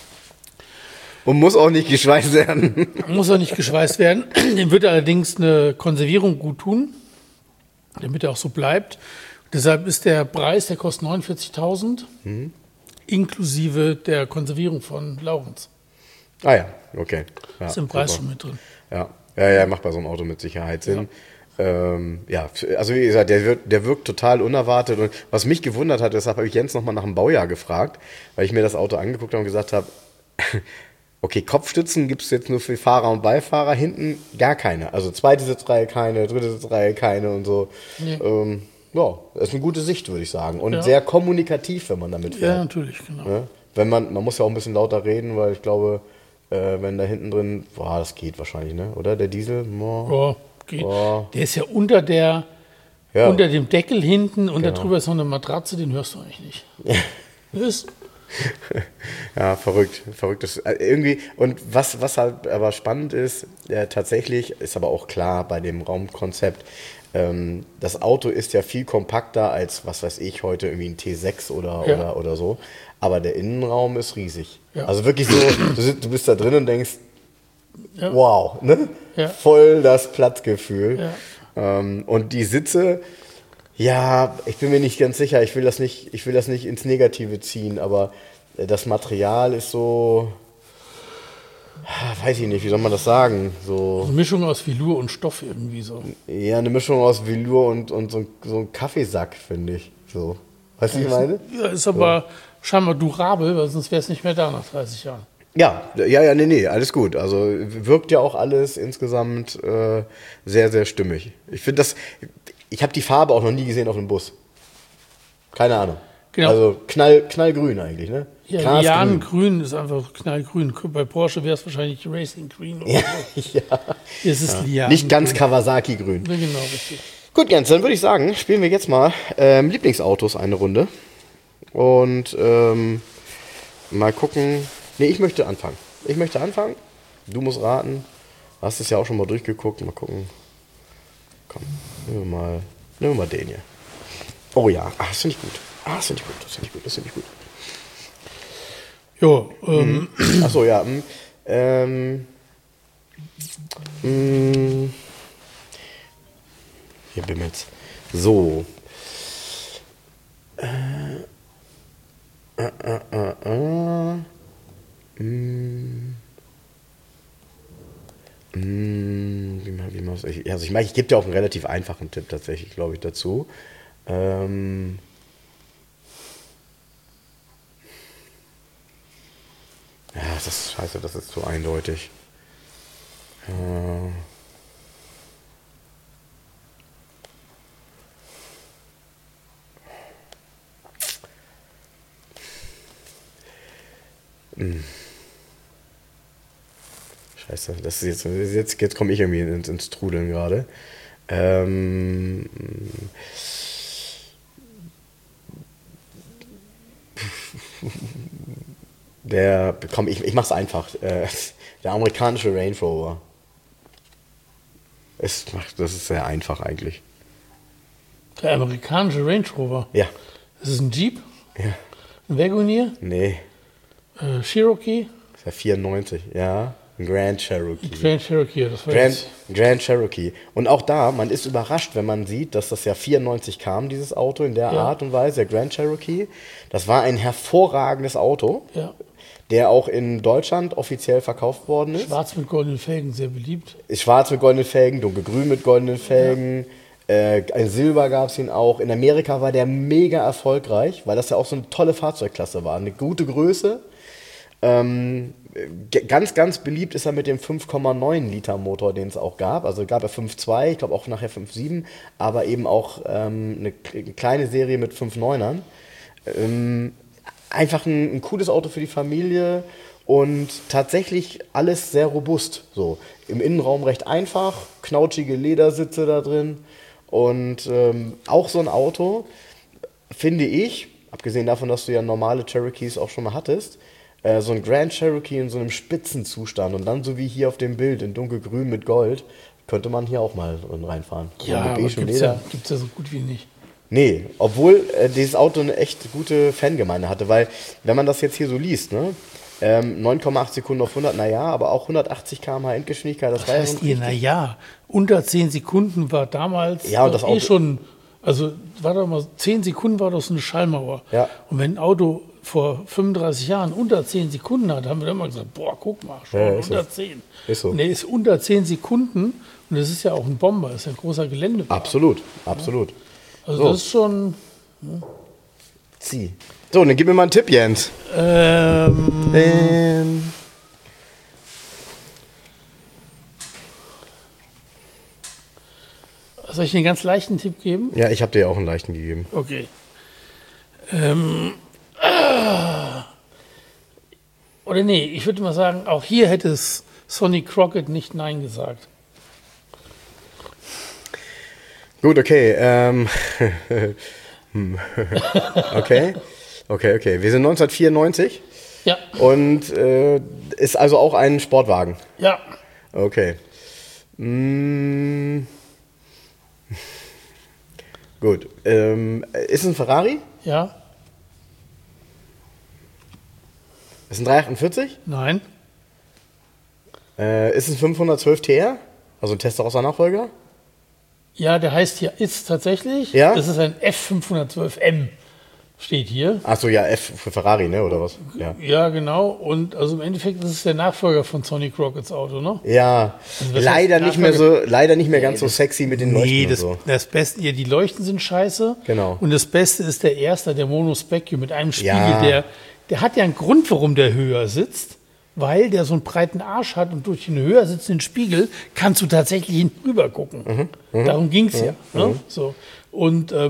Und muss auch nicht geschweißt werden. Muss auch nicht geschweißt werden. Dem wird allerdings eine Konservierung gut tun, damit er auch so bleibt. Deshalb ist der Preis, der kostet neunundvierzigtausend, mhm. inklusive der Konservierung von Laurens. Ah ja, okay. Ja, ist im Preis super. schon mit drin. Ja. ja, ja, macht bei so einem Auto mit Sicherheit Sinn. Ja. Ähm, ja, also wie gesagt, der wirkt, der wirkt total unerwartet. Und was mich gewundert hat, deshalb habe ich Jens nochmal nach dem Baujahr gefragt, weil ich mir das Auto angeguckt habe und gesagt habe, okay, Kopfstützen gibt es jetzt nur für Fahrer und Beifahrer, hinten gar keine. Also zweite Sitzreihe keine, dritte Sitzreihe keine und so. Nee. Ähm, ja, das ist eine gute Sicht, würde ich sagen. Und ja. sehr kommunikativ, wenn man damit fährt. Ja, natürlich, genau. Ja? Wenn man, man muss ja auch ein bisschen lauter reden, weil ich glaube, äh, wenn da hinten drin, boah, das geht wahrscheinlich, ne? Oder der Diesel? Boah. Geht. Oh. Der ist ja unter der ja. unter dem Deckel hinten und genau. darüber ist noch eine Matratze, den hörst du eigentlich nicht. Ist. Ja, verrückt, verrückt ist irgendwie. Und was, was halt aber spannend ist, ja, tatsächlich ist aber auch klar bei dem Raumkonzept, ähm, das Auto ist ja viel kompakter als, was weiß ich, heute irgendwie ein T sechs oder, ja. oder, oder so. Aber der Innenraum ist riesig. Ja. Also wirklich so, du, du bist da drin und denkst, ja. wow, ne? Ja. Voll das Platzgefühl. Ja. Ähm, und die Sitze, ja, ich bin mir nicht ganz sicher, ich will das nicht, ich will das nicht ins Negative ziehen, aber das Material ist so, weiß ich nicht, wie soll man das sagen? So, eine Mischung aus Velour und Stoff irgendwie so. Ja, eine Mischung aus Velour und, und so, so ein Kaffeesack, finde ich. So. Weißt du, was ich meine? Ja, ist aber so. Scheinbar durabel, weil sonst wäre es nicht mehr da nach dreißig Jahren. Ja, ja, ja, nee, nee, alles gut. Also wirkt ja auch alles insgesamt äh, sehr, sehr stimmig. Ich finde das, ich habe die Farbe auch noch nie gesehen auf einem Bus. Keine Ahnung. Genau. Also knall, knallgrün eigentlich, ne? Ja, Grasgrün. Lianengrün ist einfach knallgrün. Bei Porsche wäre es wahrscheinlich Racing Green. Oder Ja, so. ja. Es ist Lianen. Nicht ganz Kawasaki-grün. Ja, genau, richtig. Gut, Jens, dann würde ich sagen, spielen wir jetzt mal ähm, Lieblingsautos eine Runde. Und ähm, mal gucken. Nee, ich möchte anfangen. Ich möchte anfangen. Du musst raten. Du hast es ja auch schon mal durchgeguckt. Mal gucken. Komm, nehmen wir mal, nehmen wir mal den hier. Oh ja, ah, das finde ich gut. Ah, das finde ich gut, das finde ich gut, das finde ich gut. Jo, ähm, Mhm. Achso, ja. mm, Ähm, mm, hier bimmelt's. So. Äh, äh, äh, äh, äh. Mm. Mm, Wie man, wie man, ich- also ich meine, ich gebe dir auch einen relativ einfachen Tipp tatsächlich, glaube ich, dazu. Ähm, ja, das ist scheiße, das ist zu eindeutig. Äh, mm. Scheiße, das ist jetzt, jetzt, jetzt komme ich irgendwie ins, ins Trudeln gerade. Ähm, der, komm, ich, ich mach's einfach. Äh, der amerikanische Range Rover. Es macht, das ist sehr einfach eigentlich. der amerikanische Range Rover. Ja. Das ist ein Jeep, Ja. ein Wagoneer, Nee. äh, Cherokee, Das ist ja vierundneunzig, ja. Ein Grand Cherokee. Grand Cherokee. Das war Grand, jetzt, Grand Cherokee. Und auch da, man ist überrascht, wenn man sieht, dass das ja vierundneunzig kam, dieses Auto in der Ja. Art und Weise, der Grand Cherokee. Das war ein hervorragendes Auto, ja, der auch in Deutschland offiziell verkauft worden ist. schwarz mit goldenen Felgen, sehr beliebt. Ist schwarz mit goldenen Felgen, dunkelgrün mit goldenen Felgen. Äh, ein Silber gab es ihn auch. In Amerika war der mega erfolgreich, weil das ja auch so eine tolle Fahrzeugklasse war. Eine gute Größe. Ähm, g- ganz, ganz beliebt ist er mit dem fünf Komma neun Liter Motor, den es auch gab. Also gab er fünf Komma zwei, ich glaube auch nachher fünf Komma sieben, aber eben auch ähm, eine k- kleine Serie mit fünf Komma neunern. Ähm, einfach ein, ein cooles Auto für die Familie und tatsächlich alles sehr robust. So im Innenraum recht einfach, knautschige Ledersitze da drin und ähm, auch so ein Auto, finde ich, abgesehen davon, dass du ja normale Cherokees auch schon mal hattest, äh, so ein Grand Cherokee in so einem Spitzenzustand und dann so wie hier auf dem Bild in dunkelgrün mit Gold, könnte man hier auch mal reinfahren. So Ja, mit aber beigem gibt's Leder. ja, gibt's ja so gut wie nicht. Nee, obwohl äh, dieses Auto eine echt gute Fangemeinde hatte, weil wenn man das jetzt hier so liest, ne, ähm, neun Komma acht Sekunden auf hundert, naja, aber auch hundertachtzig Kilometer pro Stunde Endgeschwindigkeit, das Was war ja heißt so ihr, ein na richtig- ja, unter zehn Sekunden war damals Ja, und doch das eh Auto- schon, also war doch mal, zehn Sekunden war doch so eine Schallmauer. Ja. Und wenn ein Auto vor fünfunddreißig Jahren unter zehn Sekunden hat, haben wir immer gesagt, boah, guck mal, schon Ja, ist unter so. zehn. Ist so. Und der ist unter zehn Sekunden und das ist ja auch ein Bomber, das ist ja ein großer Geländewagen. Absolut, absolut. Also So. das ist schon, Zieh. So, dann gib mir mal einen Tipp, Jens. ähm, Ähm, soll ich einen ganz leichten Tipp geben? ja, ich habe dir ja auch einen leichten gegeben. Okay. Ähm, ah. Oder nee, ich würde mal sagen, auch hier hätte es Sonny Crockett nicht Nein gesagt. Gut, okay. Ähm, hm. okay. Okay, okay. Wir sind neunzehnhundertvierundneunzig Ja, und äh, ist also auch ein Sportwagen. ja, Okay. Mm. Gut. Ähm, ist es ein Ferrari? ja, Ist es ein dreihundertachtundvierzig? nein, Äh, ist es ein fünfhundertzwölf T R? Also ein Testarossa-Nachfolger? ja, der heißt hier ist tatsächlich. Ja? Das ist ein F fünfhundertzwölf M, steht hier. Achso, ja, F für Ferrari, ne? Oder was? Ja. Ja, genau. Und also im Endeffekt ist es der Nachfolger von Sonny Crocketts Auto, ne? Ja, Also was leider heißt nicht mehr Nachfolger? so, leider nicht mehr ganz so sexy mit den Leuchten Nee, und das, so. das Beste, ja, die Leuchten sind scheiße. Genau. Und das Beste ist der erste, der Monospecchio mit einem Spiegel, Ja. der, der hat ja einen Grund, warum der höher sitzt, weil der so einen breiten Arsch hat und durch den höher sitzenden Spiegel kannst du tatsächlich hinüber gucken. Mhm, Darum ging es ja. Ne? So. Und ähm,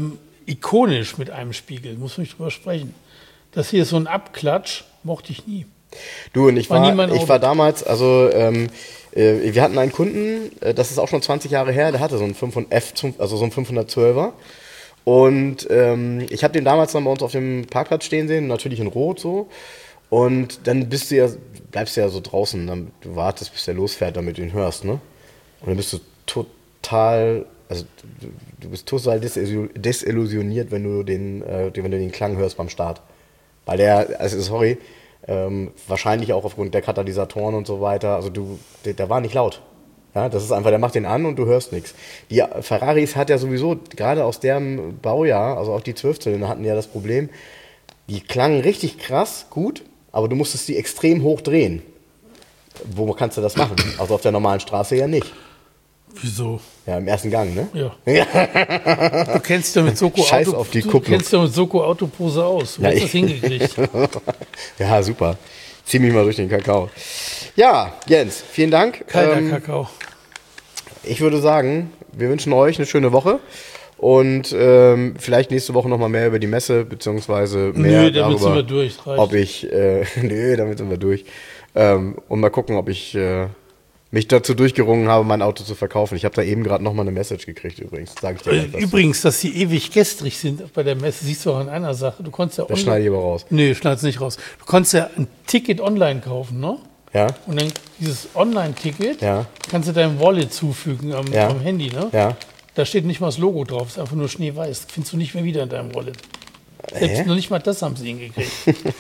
ikonisch mit einem Spiegel, muss man nicht drüber sprechen. Das hier ist so ein Abklatsch, mochte ich nie. Du, und ich War war, nie mein ich Auto. war damals, also ähm, äh, wir hatten einen Kunden, äh, das ist auch schon zwanzig Jahre her, der hatte so einen fünfhundert F, also so einen fünfhundertzwölfer. Und ähm, ich habe den damals dann bei uns auf dem Parkplatz stehen sehen, natürlich in Rot so. Und dann bist du ja, bleibst du ja so draußen, dann, du wartest, bis der losfährt, damit du ihn hörst, ne? Und dann bist du total, also du, du bist total desillusioniert, wenn du den, äh, wenn du den Klang hörst beim Start. Weil der, also sorry, ähm, wahrscheinlich auch aufgrund der Katalysatoren und so weiter, also du, der, der war nicht laut. Ja, das ist einfach, der macht den an und du hörst nichts. Die Ferraris hat ja sowieso, gerade aus dem Baujahr, also auch die Zwölfzylinder hatten ja das Problem, die klangen richtig krass, gut, aber du musstest die extrem hoch drehen. Wo kannst du das machen? Also auf der normalen Straße ja nicht. Wieso? Ja, im ersten Gang, ne? Ja. Du kennst ja mit Soko Scheiß Auto, auf die du Kupplung. kennst ja mit Soko Autopose aus. Du Ja, hast ich- das hingekriegt. Ja, super. Zieh mich mal durch den Kakao. Ja, Jens, vielen Dank. Kalter Ähm, Kakao. Ich würde sagen, wir wünschen euch eine schöne Woche und ähm, vielleicht nächste Woche nochmal mehr über die Messe, beziehungsweise mehr Nö, damit darüber, sind wir durch. Reicht. ob ich, äh, nö, damit sind wir durch, ähm, und mal gucken, ob ich äh, mich dazu durchgerungen habe, mein Auto zu verkaufen. Ich habe da eben gerade nochmal eine Message gekriegt übrigens, sage ich dir gleich was. Übrigens, dass sie ewig gestrig sind bei der Messe, siehst du auch an einer Sache. Du konntest ja Das schneide ich aber raus. Nee, schneid's nicht raus. Du konntest ja ein Ticket online kaufen, ne? Ja, Und dann dieses Online-Ticket Ja. kannst du deinem Wallet zufügen am, Ja. am Handy, ne? ja. Da steht nicht mal das Logo drauf, ist einfach nur schneeweiß. Findest du nicht mehr wieder in deinem Wallet. Selbst Hä? noch nicht mal das haben sie hingekriegt.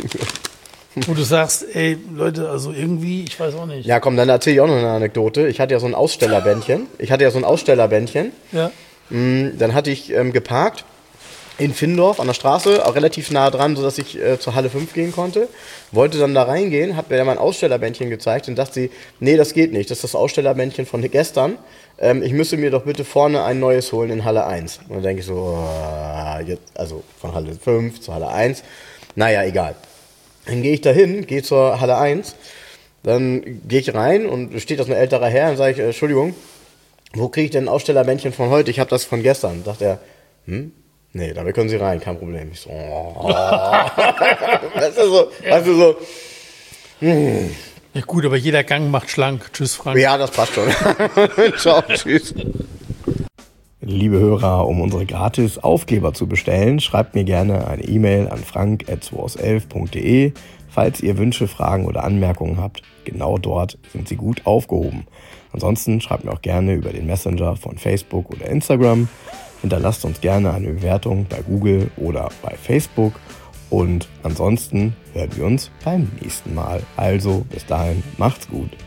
Wo du sagst, ey, Leute, also irgendwie, ich weiß auch nicht. Ja, komm, dann erzähle ich auch noch eine Anekdote. Ich hatte ja so ein Ausstellerbändchen. Ich hatte ja so ein Ausstellerbändchen. Ja. Mm, Dann hatte ich ähm, geparkt in Findorf an der Straße, auch relativ nah dran, sodass ich äh, zur Halle fünf gehen konnte. Wollte dann da reingehen, hat mir dann mein Ausstellerbändchen gezeigt und dachte sie, nee, das geht nicht, das ist das Ausstellerbändchen von gestern. Ähm, ich müsste mir doch bitte vorne ein neues holen in Halle eins. Und dann denke ich so, oh, jetzt, also von Halle fünf zu Halle eins. Naja, egal. Dann gehe ich da hin, gehe zur Halle eins, dann gehe ich rein und steht das ein älterer Herr und sage ich, äh, Entschuldigung, wo kriege ich denn ein Ausstellerbändchen von heute? Ich habe das von gestern. Sagt er, hm? Nee, damit können Sie rein, kein Problem. Ich so, oh. Weißt du so, weißt du so, Ja gut, aber jeder Gang macht schlank. Tschüss, Frank. ja, das passt schon. Ciao, tschüss. Liebe Hörer, um unsere gratis Aufkleber zu bestellen, schreibt mir gerne eine E-Mail an frank at zwoelf punkt de. Falls ihr Wünsche, Fragen oder Anmerkungen habt, genau dort sind sie gut aufgehoben. Ansonsten schreibt mir auch gerne über den Messenger von Facebook oder Instagram. Hinterlasst uns gerne eine Bewertung bei Google oder bei Facebook. Und ansonsten hören wir uns beim nächsten Mal. Also bis dahin, macht's gut.